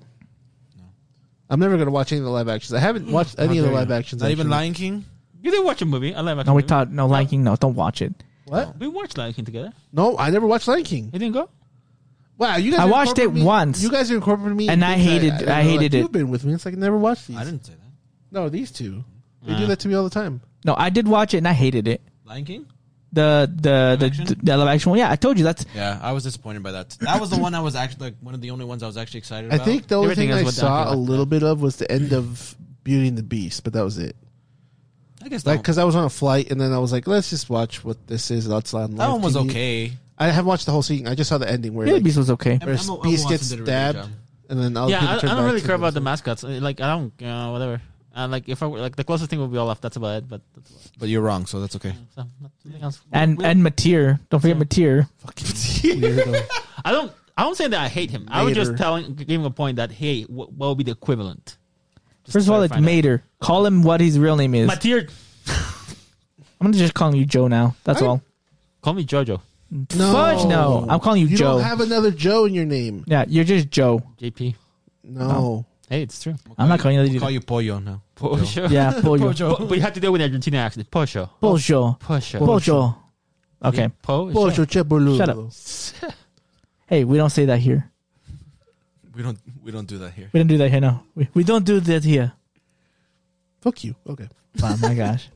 I'm never gonna watch any of the live actions. I haven't watched any of the dare live you. actions. Not even actually. Lion King. You didn't watch a movie. A live action. No, we movie. thought no Lion King. No, don't watch it. What? We watched Lion King together. No, I never watched Lion King. You didn't go? Wow, you guys. I are watched it incorporating me- once. You guys are incorporating me, And in I things hated- that I know, hated it. You've been with me. It's like I never watched these. I didn't say that. No, these two. They do that to me all the time. No, I did watch it and I hated it. Lion King. The action? live action one. Yeah, I told you that's. Yeah, I was disappointed by that. That was the one I was actually like one of the only ones I was actually excited I about. think the only Everything thing else I went saw downhill a after little that. bit of was the end of Beauty and the Beast, but that was it. I guess Like, because I was on a flight and then I was like, let's just watch what this is. That's on that live one was TV. okay. I haven't watched the whole scene. I just saw the ending where Beauty like, Beast was okay. where Emma Beast Watson gets did a really good stabbed, job. and then all Yeah, people I turn don't back really to care about the themselves. mascots. Like, I don't, whatever. Like, if I were, like, the closest thing would be Olaf. That's about it. But that's about it. But you're wrong, so that's okay. So, nothing else. And Matir. Don't forget Matir. Weirdo. I don't say that I hate him. I was just Mater. giving a point that, hey, what would be the equivalent? Just First of all, it's clarify that. Mater. Call him what his real name is. Matir. I'm gonna just call you Joe now. That's all. Call me Jojo. No. Fudge, no. I'm calling you You Joe. don't have another Joe in your name. Yeah, you're just Joe. JP. No. Hey, it's true. I'm not calling you that We'll either. call you Pollo now. Pocho. Yeah, Pollo. But you have to do it with an Argentina accent. Pocho. Pocho. Pocho. Pocho. Okay. Pocho. Pocho Cheboludo. Shut up. Hey, we don't say that here. We don't do that here. We don't do that here. No, we don't do that here. Fuck you. Okay. Oh my gosh.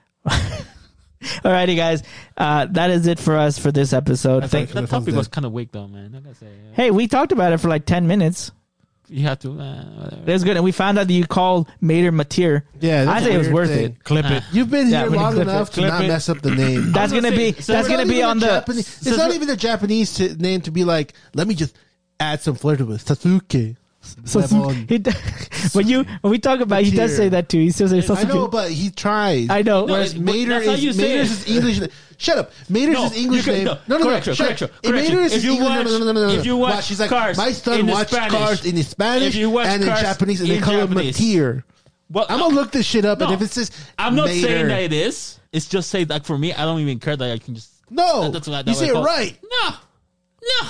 Alrighty, guys. That is it for us for this episode. Thank. That topic was kind of weak, though, man. I gotta say. Hey, we talked about it for like 10 minutes. You have to. Whatever. It was good, and we found out that you called Mater Matir. Yeah, I that's say a it was weird worth thing. it. Clip it. You've been Yeah, here we can long clip enough it. to Clip not it. mess up the name. That's I'm gonna gonna be. say- so That's it's gonna not be even on a the. Japanese, it's not even a Japanese name to be like, let me just add some flair to it. Sasuke. So Lemon. when we talk about, he does Matir. say that too. He still says I know, Sasuke. but he tries. I know. No, Whereas but Mater that's how you is say Mater's it. is English. Shut up. Mater's No, is English you can- name. no, No, correction, shut correction, up. Mater correction. is If you English. watch- No. if you watch Watch, she's like, Cars my son in watched Spanish. Cars in Spanish If you watch and in Cars Japanese, and they in call him Japanese. Matir. Well, I'm gonna look this shit up, and No. if it says I'm not Mater, saying that it is. It's just say like for me, I don't even care that I can just. No, That's what- you that say way it called. right. No.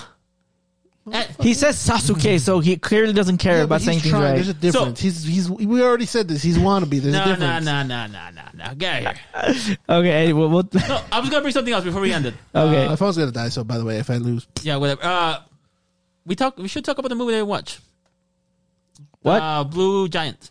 He says Sasuke, so he clearly doesn't care Yeah, about but saying he's things trying. right. There's a difference. He's. We already said this. He's wannabe. There's a No. difference. Get here. Okay, anyway, we'll No, I was gonna bring something else before we ended. okay. My phone's gonna die. So by the way, if I lose, Yeah, whatever. We should talk about the movie that we watch. What? Blue Giant.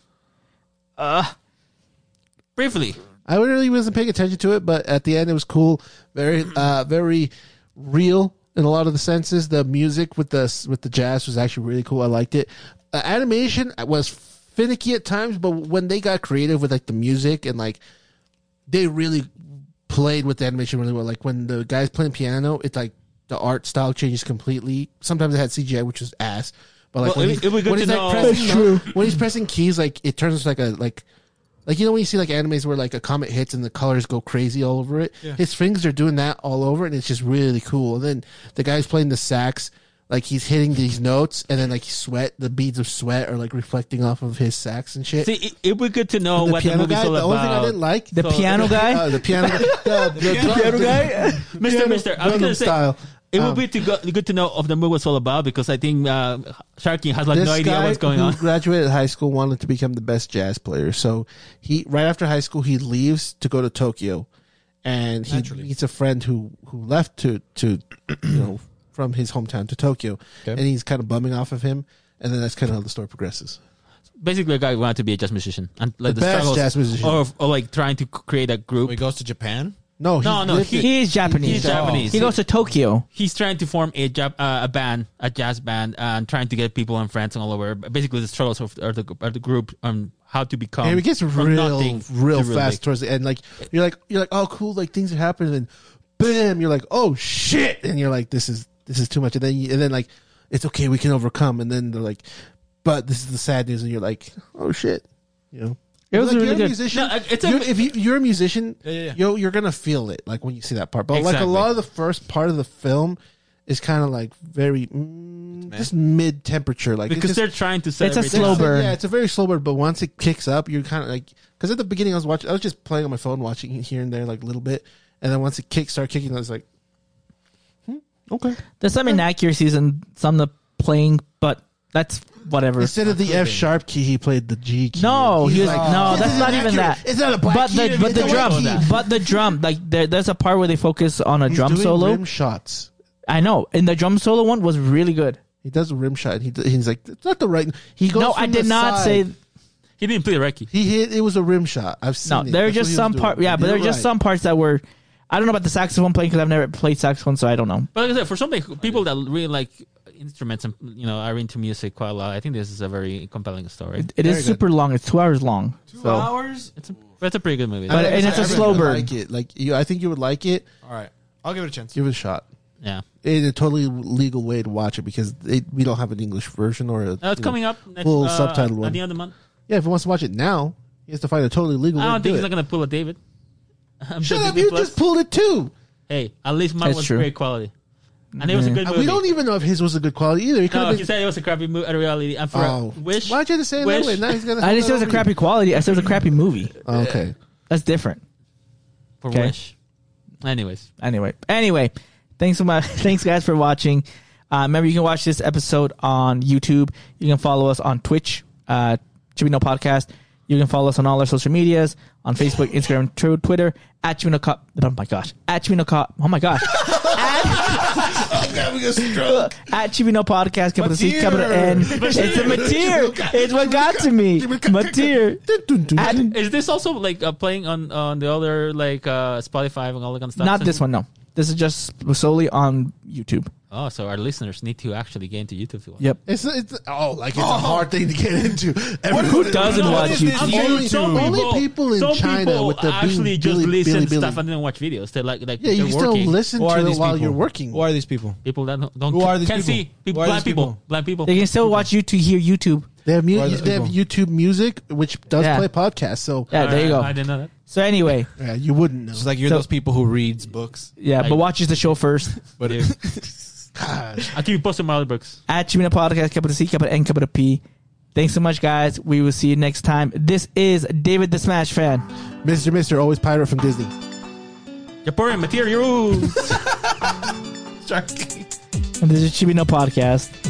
Briefly. I really wasn't paying attention to it, but at the end it was cool. Very, very real in a lot of the senses. The music with the jazz was actually really cool. I liked it. Animation was finicky at times, but when they got creative with like the music and like they really played with the animation really well. Like when the guy's playing piano, it's like the art style changes completely. Sometimes it had CGI, which was ass. But like Well, when it would be good when to he's know- like pressing That's true. when he's pressing keys, like it turns like a Like, you know when you see like animes where like a comet hits and the colors go crazy all over it? Yeah. His fingers are doing that all over it, and it's just really cool. And then the guy's playing the sax, like he's hitting these notes, and then like the beads of sweat are like reflecting off of his sax and shit. See, it would be good to know the what the piano movie's guy, all the only thing I about. didn't like, The piano guy? the piano guy, the piano guy? Mister, I was Gundam gonna say style. it would be good to know of the movie what's all about, because I think Sharky has like This no idea guy what's going who on. graduated high school wanted to become the best jazz player. So he right after high school he leaves to go to Tokyo, and he Naturally. meets a friend who left to from his hometown to Tokyo, Okay. and he's kind of bumming off of him, and then that's kind of how the story progresses. Basically, a guy who wanted to be a jazz musician and like The the, best struggles jazz musician. or like trying to create a group. So he goes to Japan. No, No, lived it. He is Japanese. He's Japanese. He goes to Tokyo. He's trying to form a jazz band, and trying to get people and friends all over. Basically, the struggles of the group on how to become. And it gets from nothing real to fast big. towards the end. Like you're like, oh, cool, like things are happening, and bam, you're like, oh shit, and you're like, this is too much, and then like, it's okay, we can overcome, and then they're like, but this is the sad news, and you're like, oh shit, you know. It was Like, really you're a good. musician. No, it's if you're a musician, Yeah. you're gonna feel it, like when you see that part. But like a Exactly. lot of the first part of the film is kind of like very just mid temperature, like because it's they're just, trying to It's a celebrate. slow burn. yeah, it's a very slow burn, but once it kicks up, you're kind of like, because at the beginning I was just playing on my phone, watching it here and there, like a little bit, and then once it started kicking, I was like, okay. There's some inaccuracies in some of the playing, but that's whatever. Instead of the F sharp key, he played the G key. No, He's he was like, no. "This That's is not even inaccurate. that. It's not a black But key. the it's a white key." but the drum, like there's a part where they focus on a He's drum doing solo. rim shots. I know, and the drum solo one was really good. He does a rim shot. He's like, it's not the right. He goes. No, from I did the not side. say He didn't play Reiki. He hit. It was a rim shot. I've seen. no. it. There are That's just what he some was part, doing. yeah, but You're there are just right. some parts that were. I don't know about the saxophone playing because I've never played saxophone, so I don't know. But like I said, for something people that really like instruments and are into music quite a lot, I think this is a very compelling story. It Very is good. super long. It's 2 hours long. 2 So hours. It's a pretty good movie. But- and it's a I slow would burn. Like it. Like I think you would like it. All right, I'll give it a chance. Give it a shot. yeah, In a totally legal way to watch it because we don't have an English version or a. it's coming up next, full subtitled one. at the end of the month. Yeah, if he wants to watch it now, he has to find a totally legal way I to don't do think it. he's not gonna pull a David. Shut up! You just pulled it too. Hey, at least mine That's was true. great quality, and it was a good movie. We don't even know if his was a good quality either. He could No, have he been. said it was a crappy reality. And for Oh, Wish, why'd you have to say it that Wish. way? Now he's gonna. I didn't say it was a crappy quality. I said it was a crappy movie. Oh, okay. That's different. for Okay. Wish. Anyways, Anyway, thanks so much. Thanks guys for watching. Remember, you can watch this episode on YouTube. You can follow us on Twitch, Chibino Podcast. You can follow us on all our social medias on Facebook, Instagram, Twitter at Chibino Cop. Oh my gosh, at Chibino Cop. Oh my gosh, at Chibino Podcast. Capital C, capital N. It's a material. It's what got to me. Material. is this also like playing on the other like Spotify and all that kind of stuff? Not this one. No, this is just solely on YouTube. Oh, so our listeners need to actually get into YouTube to watch. Yep. It's a hard thing to get into. Who doesn't No, watch what is this? YouTube? Only people in some China people with the actually just Billy- listen Billy to stuff Billy. and then watch videos. They like Yeah, they're you still working. listen Who are to it these while people? you're working. Who are these people? People that don't Who are these can't people? see people, Who are blind these people, people? blind people. They can still watch YouTube, hear YouTube. They have, Who are these they have people? YouTube Music, which does Yeah. play podcasts. So Yeah, there you go. I didn't know that. So anyway, yeah, you wouldn't know. It's like you're So- those people who reads books, yeah, but watches the show first. but Dude. I'll keep you posted on my other books. At Chibino Podcast, capital C, capital N, capital P. Thanks so much, guys. We will see you next time. This is David the Smash Fan. Mr. Always Pirate from Disney. Japorian materials. And this is Chibino Podcast.